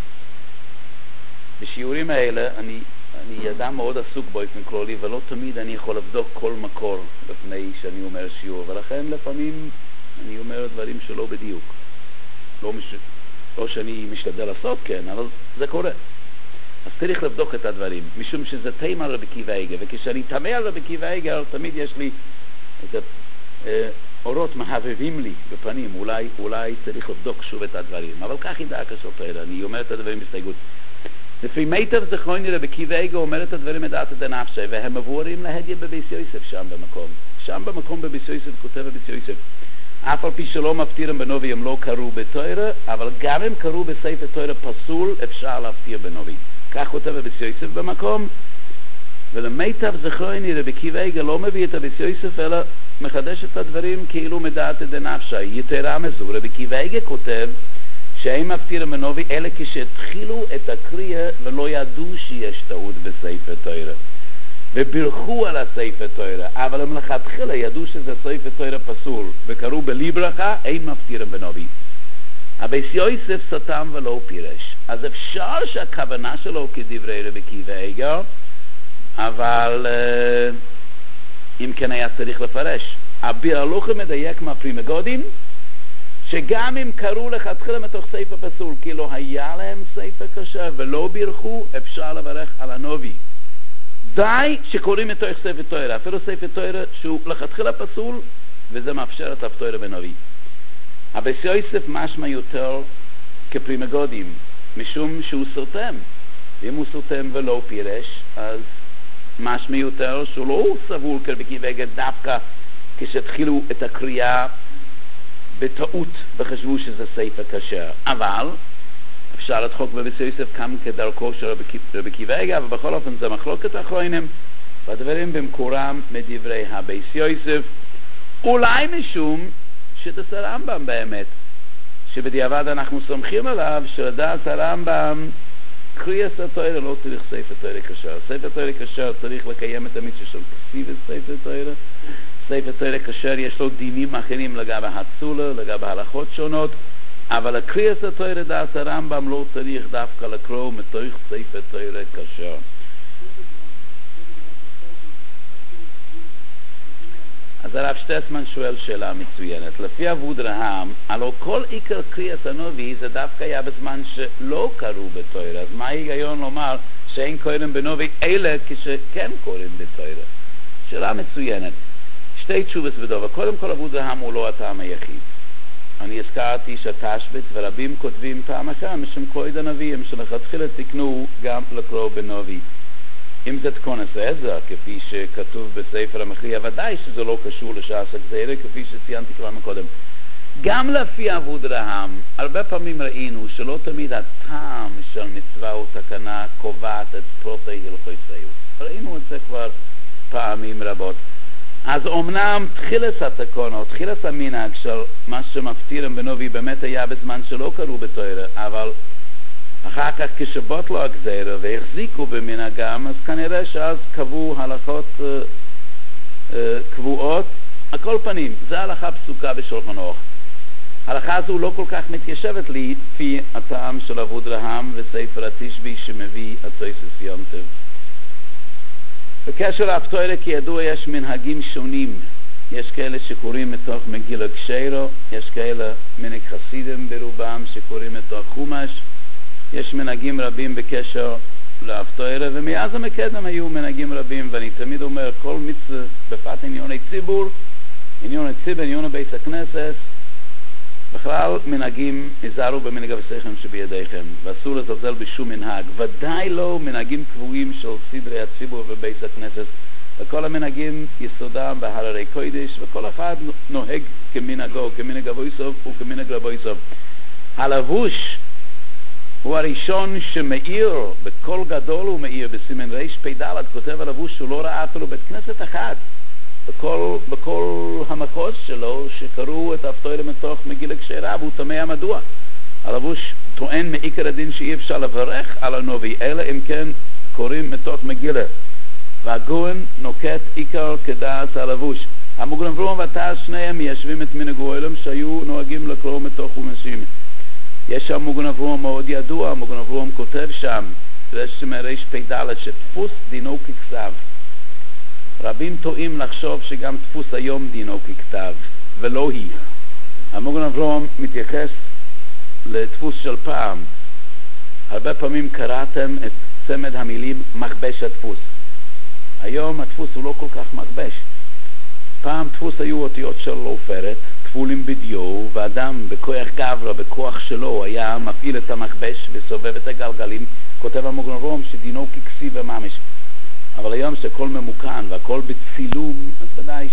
בשיעורים האלה אני, אני ידע מאוד עסוק באופן כללי, ולא תמיד אני יכול לבדוק כל מקור לפני שאני אומר שיעור, ולכן לפעמים אני אומר דברים שלא בדיוק. לא, מש... לא שאני משתדל לעשות, כן, אבל זה קורה. אז צריך לבדוק את הדברים, משום שזה תימה על רבי עקיבא איגר, וכשאני תמה על רבי עקיבא איגר, תמיד יש לי את האורות מהבהבים לי בפנים, אולי, אולי צריך לבדוק שוב את הדברים, אבל כך ידע כשופט, אני אומר את הדברים בהסתייגות. לפי מיטב זכרוני רבי עקיבא איגר אומר את הדברים מדעת דנפשי, והם מבוארים להדיה בביס יוסף שם במקום. שם במקום בביס יוסף כותב בביס יוסף, אף על פי שלא מפטירם בנובי הם לא קראו בתורה, אבל גם הם קראו בספר תורה פסול, אפשר להפטיר בנובי. כך כותב בביס יוסף במקום, ולמיטב זכרוני רבי עקיבא איגר לא מביא את הביס יוסף אלא מחדש את הדברים כאילו מדעת דנפשי. יתרה מזו, רבי עקיבא איגר כותב שאין מפטירם בנובי אלא כשהתחילו את הקריאה ולא ידעו שיש טעות בספר תורה וברכו על הספר תורה, אבל הם לכתחילה ידעו שזה ספר תורה פסול וקראו בלי ברכה, אין מפטירם בנובי. הביס יוסף סתם ולא פירש, אז אפשר שהכוונה שלו כדברי רבי עקיבא איגר, אבל uh, אם כן היה צריך לפרש. הביר הלוכה מדייק מהפרימגודים שגם אם קראו לכתחילה מתוך ספר פסול כי לא היה להם ספר כשר ולא בירכו, אפשר לברך על הנובי. די שקוראים מתוך ספר תורה, אפילו ספר תורה שהוא לכתחילה פסול, וזה מאפשר את הפטורה בנובי. הביס יוסף משמע יותר כפרימגודים, משום שהוא סותם. ואם הוא סותם ולא פירש, אז משמע יותר שהוא לא סבור כרבי עקיבא איגר דווקא כשהתחילו את הקריאה בטעות וחשבו שזה ספר כשר. אבל אפשר לדחוק בביס יוסף כאן כדרכו של רבי עקיבא איגר, ובכל אופן זה מחלוקת האחרונים, והדברים במקורם מדברי הביס יוסף, אולי משום שדעת הרמב"ם באמת, שבדיעבד אנחנו סומכים עליו שלדעת הרמב"ם קריאת התורה לא צריך ספר תורה כשר. ספר תורה כשר צריך לקיים את המצווה של כסיב ספר תורה. ספר תורה כשר יש לו דינים אחרים לגבי הצולה, לגבי הלכות שונות, אבל קריאת התורה לדעת הרמב"ם לא צריך דווקא לקרוא מתוך ספר תורה כשר. אז הרב שטסמן שואל שאלה מצוינת. לפי אבוד רהם, הלא כל עיקר קריאת הנובי זה דווקא היה בזמן שלא קראו בתורה. אז מה ההיגיון לומר שאין קוראים בנובי אלא כשכן קוראים בתורה? שאלה מצוינת. שתי תשובות בדובה. קודם כל אבוד רהם הוא לא הטעם היחיד. אני הזכרתי שהתשבץ ורבים כותבים פעם אחת משם קוראים הנביאים שלכתחילה תקנו גם לקרוא בנובי. אם זה תקונס עזרא, כפי שכתוב בספר המכריע, ודאי שזה לא קשור לשעס הגזירה, כפי שציינתי כבר מקודם. גם לפי אבוד רהם, הרבה פעמים ראינו שלא תמיד הטעם של מצווה או תקנה קובעת את פרוטי הלכויסאיות. ראינו את זה כבר פעמים רבות. אז אומנם תחילת התקונו, תחילת המנהג של מה שמפטירים בנובי באמת היה בזמן שלא קראו בתורה, אבל אחר כך כשבוטלו הגזירה והחזיקו במנהגם, אז כנראה שאז קבעו הלכות uh, uh, קבועות. על כל פנים, זו הלכה פסוקה בשולחן אורך. ההלכה הזו לא כל כך מתיישבת לי לפי הטעם של אבוד רהם וספר התשבי שמביא התוספות יום טוב. בקשר להפטורה כידוע יש מנהגים שונים. יש כאלה שקוראים מתוך מגילה קשיירו, יש כאלה מנהג חסידים ברובם שקוראים מתוך חומש. יש מנהגים רבים בקשר להפטורה, ומאז המקדם היו מנהגים רבים, ואני תמיד אומר, כל מצווה בפת עניוני ציבור, עניוני ציבור, עניוני בית הכנסת, בכלל מנהגים יזהרו במנהג אבסיכם שבידיכם, ואסור לזלזל בשום מנהג, ודאי לא מנהגים קבועים של סדרי הציבור ובית הכנסת, וכל המנהגים יסודם בהררי קודש, וכל אחד נוהג כמנהגו, כמנהג אבו יסוף וכמנהג רבו יסוף. הלבוש הוא הראשון שמאיר, בכל גדול הוא מאיר, בסימן ריש פ"ד כותב הלבוש שהוא לא ראה אפילו בית כנסת אחד, בכל, בכל המחוז שלו שקראו את הפטורה מתוך מגילה קשיירה, והוא תמה מדוע. הלבוש טוען מעיקר הדין שאי אפשר לברך על הנובי, אלא אם כן קוראים מתוך מגילה, והגאון נוקט עיקר כדעת הלבוש. המוגן אברהם והטעס שניהם מיישבים את מנהג העולם שהיו נוהגים לקרוא מתוך חומשים. יש שם מוגן אברהם מאוד ידוע, מוגן אברהם כותב שם, זה שמריש פ"ד, שדפוס דינו ככתב. רבים טועים לחשוב שגם דפוס היום דינו ככתב, ולא היא. המוגן אברהם מתייחס לדפוס של פעם. הרבה פעמים קראתם את צמד המילים מכבש הדפוס. היום הדפוס הוא לא כל כך מכבש. פעם דפוס היו אותיות של עופרת, כפולים בדיו, ואדם בכוח גברה, בכוח שלו, היה מפעיל את המכבש וסובב את הגלגלים. כותב המוגן אברהם שדינו ככסיב וממש. אבל היום שכל ממוכן והכל בצילום, אז ודאי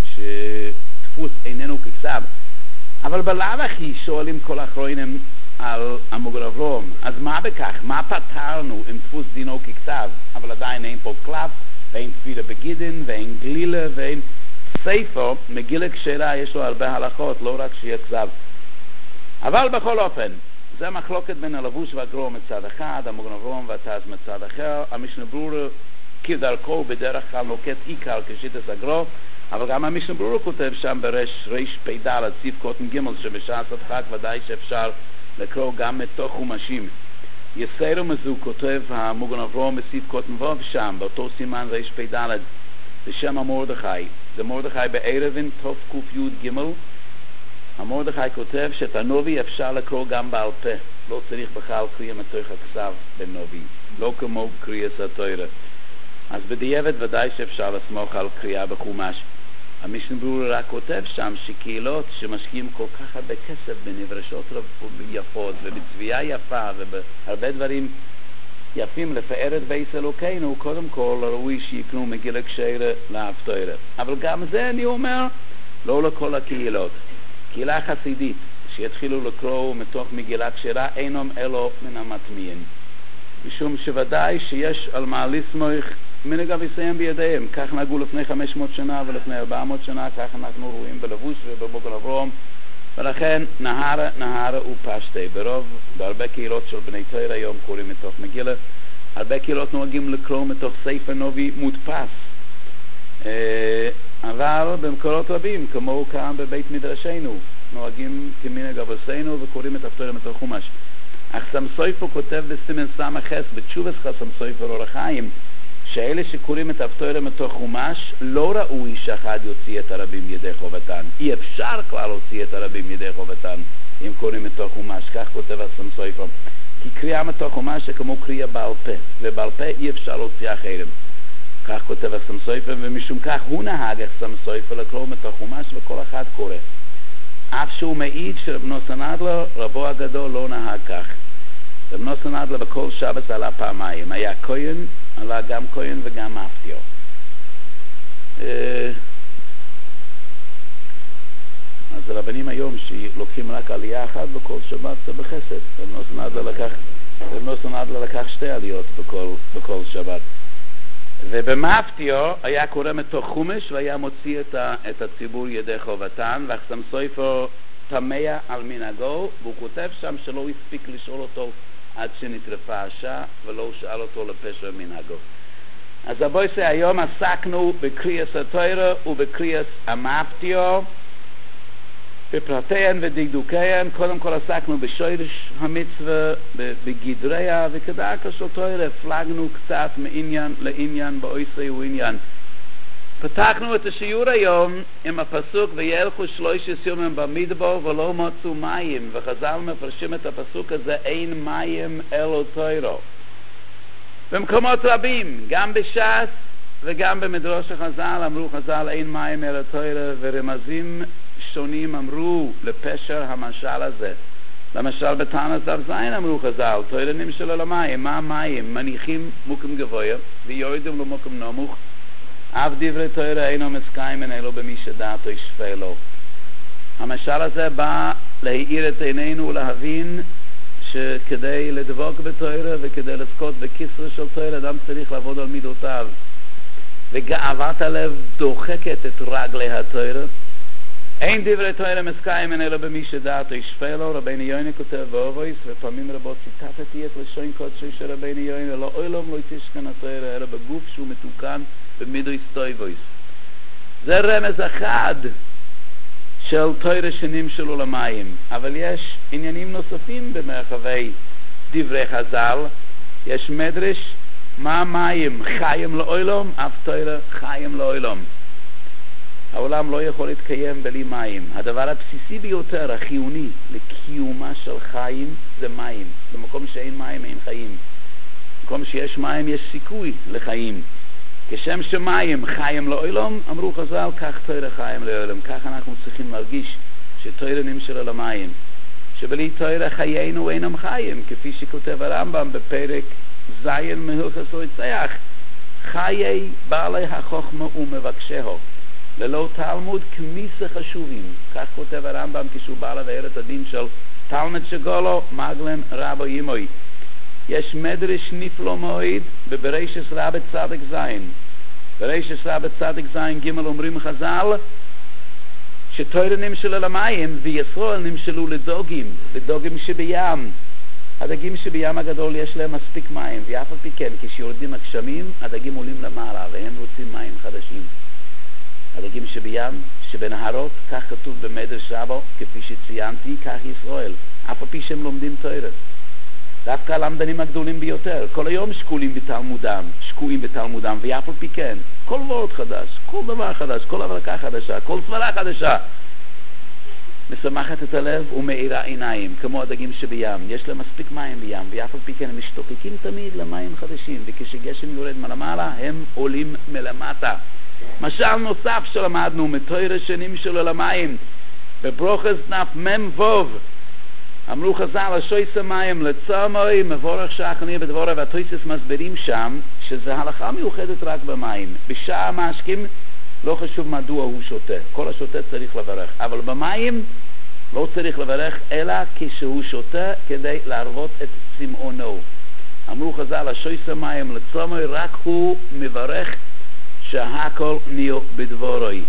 שדפוס איננו ככתב. אבל בלאו הכי שואלים כל האחרונים על המוגן אברהם, אז מה בכך? מה פתרנו עם דפוס דינו ככתב? אבל עדיין אין פה קלף, ואין תפילה בגידין, ואין גלילה, ואין ספר. מגילה קשיירה יש לו הרבה הלכות, לא רק שיהיה כתב. אבל בכל אופן, זה מחלוקת בין הלבוש והגרוע מצד אחד, המוגן אברהם והטעס מצד אחר. המשנה ברורה כדרכו בדרך כלל נוקט עיקר כשיטת הגרוע, אבל גם המשנה ברורה כותב שם ברש ריש פ"ד ציף קוטן ג' שבשעת הדחק ודאי שאפשר לקרוא גם מתוך חומשים. יסיירו מזו כותב המוגן אברהם בציף קוטן ו' שם באותו סימן ריש פ"ד בשם המורדכי. זה מורדכי בערבין תוף קוף י' ג'. המורדכי כותב שאת הנובי אפשר לקרוא גם בעל פה, לא צריך בכלל קריאה מתוך הכתב בנובי, לא כמו קריאת התורה. אז בדיעבד ודאי שאפשר לסמוך על קריאה בחומש. המשנה ברורה רק כותב שם שקהילות שמשקיעים כל כך הרבה כסף בנברשות יפות ובצביעה יפה ובהרבה דברים יפים לפאר את בית אלוקינו, קודם כל ראוי שיקנו מגילה קשיירה להפטורה. אבל גם זה אני אומר, לא לכל הקהילות. קהילה חסידית שיתחילו לקרוא מתוך מגילה קשיירה אינם אלו מן המטמיעים, משום שוודאי שיש על מה לסמוך מנהג אבותיהם בידיהם. כך נהגו לפני חמש מאות שנה ולפני ארבע מאות שנה, כך אנחנו רואים בלבוש ובמוגן אברהם, ולכן נהרה נהרה ופשטה. ברוב, בהרבה קהילות של בני תורה היום קוראים מתוך מגילה, הרבה קהילות נוהגים לקרוא מתוך ספר נובי מודפס, אבל במקורות רבים כמו כאן בבית מדרשנו נוהגים כמנהג אבותינו וקוראים את הפטורה מתוך חומש. אך סם סופר כותב בסימן סמך חס בתשובת סם סופר אור החיים שאלה שקוראים את הפטורה מתוך חומש, לא ראוי שאחד יוציא את הרבים ידי חובתן. אי אפשר כלל להוציא את הרבים ידי חובתן אם קוראים מתוך חומש, כך כותב הסם סופר. כי קריאה מתוך חומש זה כמו קריאה בעל פה, ובעל פה אי אפשר להוציא אחרים. כך כותב הסם סופר, ומשום כך הוא נהג הסם סופר לקרוא מתוך חומש וכל אחד קורא. אף שהוא מעיד שרב נוסן אדלר, רבו הגדול, לא נהג כך. רב נוסן אדלר בכל שבת עלה פעמיים, היה כהן, עלה גם כהן וגם מפתיו. אז הרבנים היום שלוקחים רק עלייה אחת בכל שבת זה בחסד. רב נוסן אדלר לקח, רב נוסן אדלר לקח שתי עליות בכל, בכל שבת. ובמפתיו היה קורא מתוך חומש והיה מוציא את, ה, את הציבור ידי חובתן, והסם סופר תמה על מנהגו, והוא כותב שם שלא הספיק לשאול אותו עד שנטרפה השעה ולא שאל אותו לפשר מנהגו. אז הבויסה היום עסקנו בקריאס התורה ובקריאס המפתיו, בפרטיהן ודקדוקיהן. קודם כל עסקנו בשורש המצווה, בגדריה וכדאקה של תורה, הפלגנו קצת מעניין לעניין באויסי ועניין. פתחנו את השיעור היום עם הפסוק וילכו שלושה ימים במדבר ולא מצאו מים, וחז"ל מפרשים את הפסוק הזה אין מים אלא תורה. במקומות רבים, גם בש"ס וגם במדרש חז"ל אמרו חז"ל אין מים אלא תורה, ורמזים שונים אמרו לפשר המשל הזה. למשל בתנ"ך דף זין אמרו חז"ל תורה נמשל למים. מה מים? מניחים מוקם גבוה ויורדים למוקם נמוך, אף דברי תורה אינו מסקיים אלא במי שדעתו ישפה לו. המשל הזה בא להאיר את עינינו ולהבין שכדי לדבוק בתורה וכדי לזכות בכיסר של תורה אדם צריך לעבוד על מידותיו, וגאוות הלב דוחקת את רגלי התורה. אין דברי תורה מסקיים אלא במי שדעתו ישפה לו. רבינו יוני כותב באובויס, ופעמים רבות ציטטתי את לשון קודשו של רבינו יוני, לא אילום לא תשכן התורה אלא בגוף שהוא מתוקן במידוי סטויבויס. זה רמז אחד של תורה שנמשלו למים, אבל יש עניינים נוספים במרחבי דברי חז"ל. יש מדרש מה מים חיים לאילום, אף תורה חיים לאילום. העולם לא יכול להתקיים בלי מים. הדבר הבסיסי ביותר, החיוני לקיומה של חיים, זה מים. במקום שאין מים אין חיים. במקום שיש מים יש סיכוי לחיים. כשם שמים חיים לעולם, אמרו חז"ל, כך תורה חיים לעולם. כך אנחנו צריכים להרגיש שתורה נמשל למים. שבלי תורה חיינו אינם חיים, כפי שכותב הרמב"ם בפרק זין מהלכות רוצח. חיי בעלי החוכמה ומבקשהו. ללא תלמוד כמיסה חשובים. כך כותב הרמב"ם כשהוא בא לבאר את הדין של תלמוד שגולו מגלן רבו ימוי. יש מדרש נפלא מאוד בבראשית רבה צדיק זין. בראשית רבה צדיק זין ג' אומרים חז"ל שתורה נמשלה למים וישראל נמשלו לדוגים, לדוגים שבים. הדגים שבים הגדול יש להם מספיק מים, ואף על פי כן כשיורדים הגשמים הדגים עולים למעלה והם רוצים מים חדשים. הדגים שבים, שבנהרות, כך כתוב במדרש רבו, כפי שציינתי, כך ישראל, אף על פי שהם לומדים תורה. דווקא הלמדנים הגדולים ביותר, כל היום שקולים בתלמודם, שקועים בתלמודם, ואף על פי כן, כל וורט חדש, כל דבר חדש, כל הברקה חדשה, כל סברה חדשה, משמחת את הלב ומאירה עיניים, כמו הדגים שבים. יש להם מספיק מים בים, ואף על פי כן הם משתוקקים תמיד למים חדשים, וכשגשם יורד מלמעלה, הם עולים מלמטה. משל נוסף שלמדנו מתורה שנמשלו למים בברוכס דף מם ווב, אמרו חז"ל השויס המים לצומוי מבורך שחני בדבורה, והתויסס מסבירים שם שזה הלכה מיוחדת רק במים. בשעה המשקים לא חשוב מדוע הוא שותה, כל השותה צריך לברך, אבל במים לא צריך לברך אלא כשהוא שותה כדי להרוות את צמאונו. אמרו חז"ל השויס המים לצומוי רק הוא מברך שהכל נהיה בדבורוי.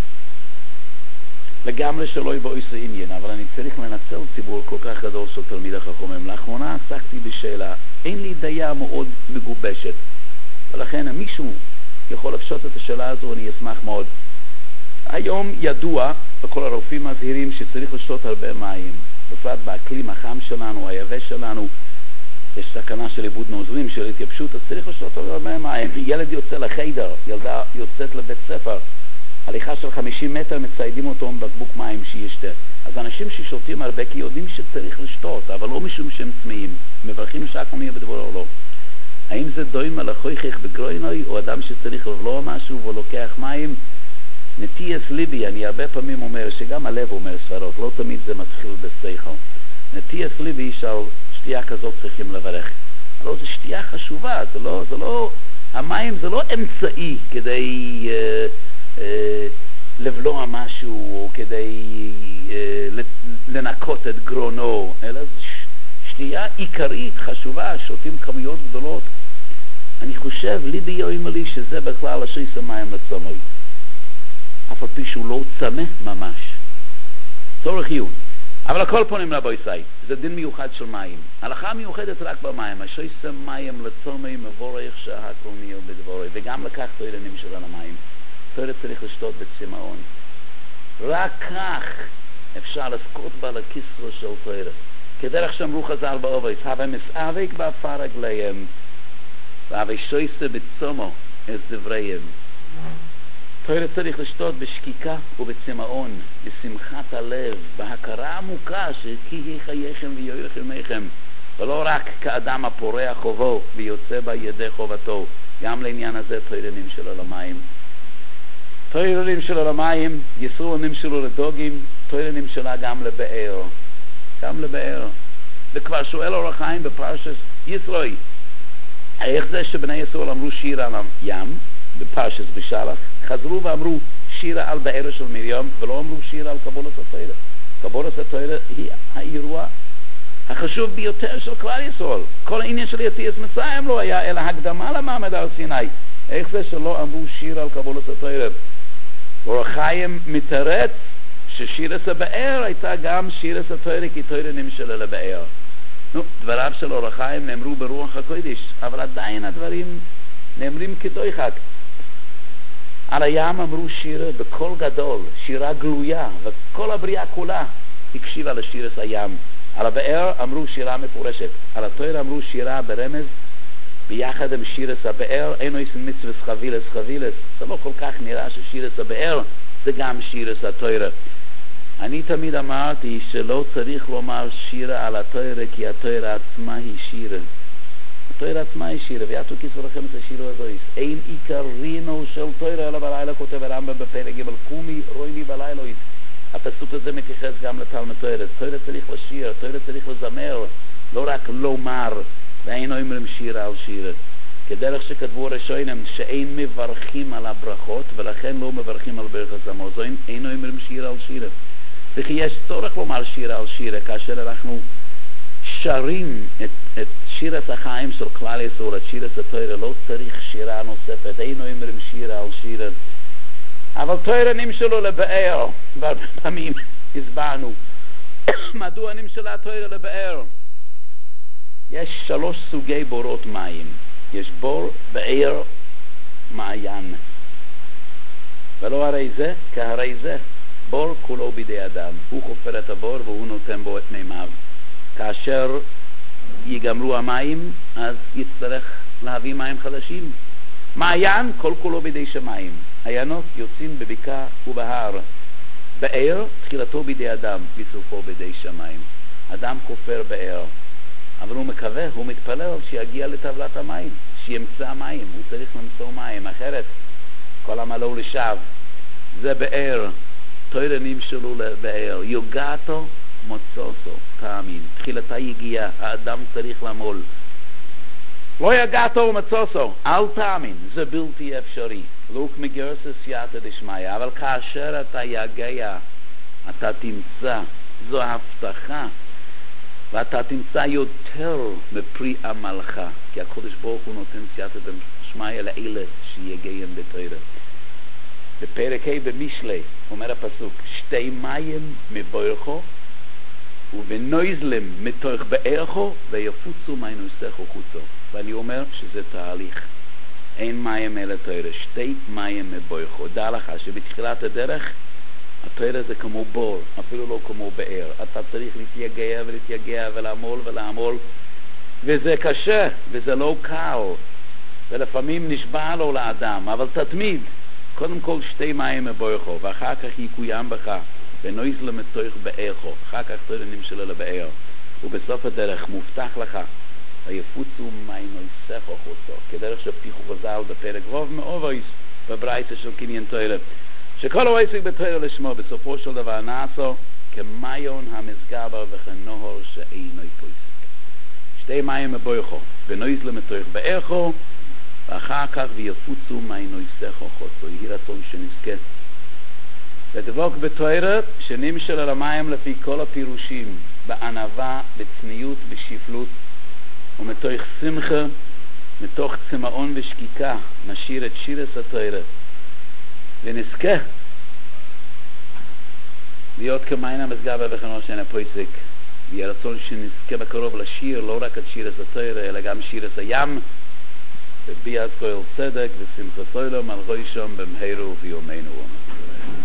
לגמרי שלא יבואיס עניין, אבל אני צריך לנצל ציבור כל כך גדול של תלמיד החכמים. לאחרונה עסקתי בשאלה, אין לי דעה מאוד מגובשת, ולכן מישהו יכול לפשוט את השאלה הזו, אני אשמח מאוד. היום ידוע, וכל הרופאים מזהירים שצריך לשתות הרבה מים, בפרט באקלים החם שלנו, היבש שלנו. יש סכנה של איבוד נוזלים, של התייבשות, אז צריך לשתות הרבה מים. ילד יוצא לחדר, ילדה יוצאת לבית ספר, הליכה של חמישים מטר מציידים אותו עם בקבוק מים שישתה. אז אנשים ששותים הרבה כי יודעים שצריך לשתות, אבל לא משום שהם צמאים, מברכים שהקומיה בדבור או לא. האם זה דוים על החויכך בגרוינוי, או אדם שצריך לבלוע משהו ולוקח מים? נטייס ליבי, אני הרבה פעמים אומר שגם הלב אומר ספרות, לא תמיד זה מתחיל בסייכל. נטייס ליבי שעל שתייה כזאת צריכים לברך. אבל זו שתייה חשובה, זה לא, זה לא, המים זה לא אמצעי כדי אה, אה, לבלוע משהו או כדי אה, לנקות את גרונו, אלא זו שתייה עיקרית, חשובה, שותים כמויות גדולות. אני חושב, ליבי יאמר לי שזה בכלל השיס המים לצומוי. אף על פי שהוא לא צמא ממש. צורך עיון. אבל הכל פונים לבוי סי. זה דין מיוחד של מים. הלכה מיוחדת רק במים. השיס המים לצומוי מבורך שהכל נהיה בדבורי. וגם לקח תוירנים של המים. תוירת צריך לשתות בצמאון. רק כך אפשר לזכות בה לכיסרו של תוירת. כדרך שאמרו חז"ל באובייס, הווה מסאבק באפר רגליהם, והווה שויסה בצומו את דבריהם. תוירת צריך לשתות בשקיקה ובצמאון, בשמחת הלב, בהכרה עמוקה שכי היא חייכם ויועיל ימיכם, ולא רק כאדם הפורע חובו ויוצא בה ידי חובתו. גם לעניין הזה תוירנים של עולמיים. תוירנים של עולמיים, יסרו נמשלו לדוגים, תוירנים שלה גם לבאר. גם לבאר. וכבר שואל אור החיים בפרשת ישרוי, איך זה שבני ישראל אמרו שירה על הים, בפרשת בשלח, חזרו ואמרו שירה על באר של מרים, ולא אמרו שירה על קבולת התורה. קבולת התורה היא האירוע החשוב ביותר של כלל ישראל. כל העניין של יציאת מצרים לא היה אלא הקדמה למעמד הר סיני. איך זה שלא אמרו שירה על קבולת התורה? אור החיים מתרץ ששירס הבאר הייתה גם שירס התורה, כי תורה נמשלה לבאר. נו, דבריו של אור החיים נאמרו ברוח הקודש, אבל עדיין הדברים נאמרים כדויחק. על הים אמרו שירה בקול גדול, שירה גלויה, וכל הבריאה כולה הקשיבה לשירס הים. על הבאר אמרו שירה מפורשת, על התורה אמרו שירה ברמז, ביחד עם שירס הבאר. אינו יסן מצווה חבילס חבילס, זה לא כל כך נראה ששירס הבאר זה גם שירס התורה. אני תמיד אמרתי שלא צריך לומר שירה על התורה, כי התורה עצמה היא שירה. התורה עצמה היא שירה, ויעתו כיסו לכם את השירה הזו. אין עיקרינו של תורה, אלא בלילה כותב הרמב"ם בפרק ג' קומי רויני בלילה. הפסוק הזה מתייחס גם לתלמוד תורה. תורה צריך לשיר, תורה צריך לזמר, לא רק לומר, ואין אומרים שירה על שירה. כדרך שכתבו ראשונים שאין מברכים על הברכות, ולכן לא מברכים על ברכת המזון, אין אומרים שירה על שירה. וכי יש צורך לומר שירה על שירה, כאשר אנחנו שרים את, את שירת החיים של כלל ישראל, את שירת התורה, לא צריך שירה נוספת, אין אומרים שירה על שירה. אבל תורה נמשלו לבאר, והרבה פעמים הסברנו מדוע נמשלה תורה לבאר. יש שלוש סוגי בורות מים. יש בור, באר, מעיין. ולא הרי זה, כהרי זה. בור כולו בידי אדם. הוא חופר את הבור והוא נותן בו את מימיו. כאשר ייגמרו המים, אז יצטרך להביא מים חדשים. מעיין, כל כולו בידי שמיים. עיינות יוצאים בבקעה ובהר. באר, תחילתו בידי אדם, בסופו בידי שמיים. אדם חופר באר. אבל הוא מקווה, הוא מתפלל שיגיע לטבלת המים, שימצא מים, הוא צריך למצוא מים, אחרת כל עמלו לשווא. זה באר, תורה נמשלו לבאר, יוגעתו מוצוסו, תאמין, תחילתה יגיעה, האדם צריך למול. לא יגעתו ומצוסו, אל תאמין, זה בלתי אפשרי. לוק מגרסה סייעתא דשמיא, אבל כאשר אתה יגיע, אתה תמצא, זו הבטחה. ואתה תמצא יותר מפרי עמלך, כי הקדוש ברוך הוא נותן סייעתא דשמיא לאלה שיגיעים בתורה. בפרק ה' במשלי אומר הפסוק, שתי מים מבורכו ובנויזלם מתוך בארכו ויפוצו מי נוסחו חוצו. ואני אומר שזה תהליך, אין מים אלא תורה, שתי מים מבורכו. דע לך שבתחילת הדרך התורה זה כמו בור, אפילו לא כמו באר. אתה צריך להתייגע ולהתייגע ולעמול ולעמול, וזה קשה, וזה לא קל, ולפעמים נשבע לו לאדם, אבל תתמיד, קודם כל שתי מים מבויכו, ואחר כך יקוים בך, ונויז למתוך באיכו, אחר כך תרנים שלו לבאר, ובסוף הדרך מובטח לך, ויפוצו מי נויסך חוצו, כדרך שפיחו חז"ל בפרק רוב מאובויס, בברייתא של קניין תורה, שכל העסק בתורה לשמו, בסופו של דבר נעשו, כמיון המסגבר וכנוהר שאינו פויסק. שתי מים מבויכו, ונויז למתוך באיכו, ואחר כך ויפוצו מי נויסך חוצו, יהי רצון שנזכה. ודבוק בתורה שנמשל על המים לפי כל הפירושים, בענווה, בצניות, בשפלות, ומתוך שמחה, מתוך צמאון ושקיקה, נשיר את שירס התורה, ונזכה להיות כמיין המסגבר וכנוהר שאינו פויסק. ויהיה רצון שנזכה בקרוב לשיר לא רק את שירס התורה, אלא גם שירס הים, וביאת כל צדק ושמחת עולם על ראשם במהרה וביומנו.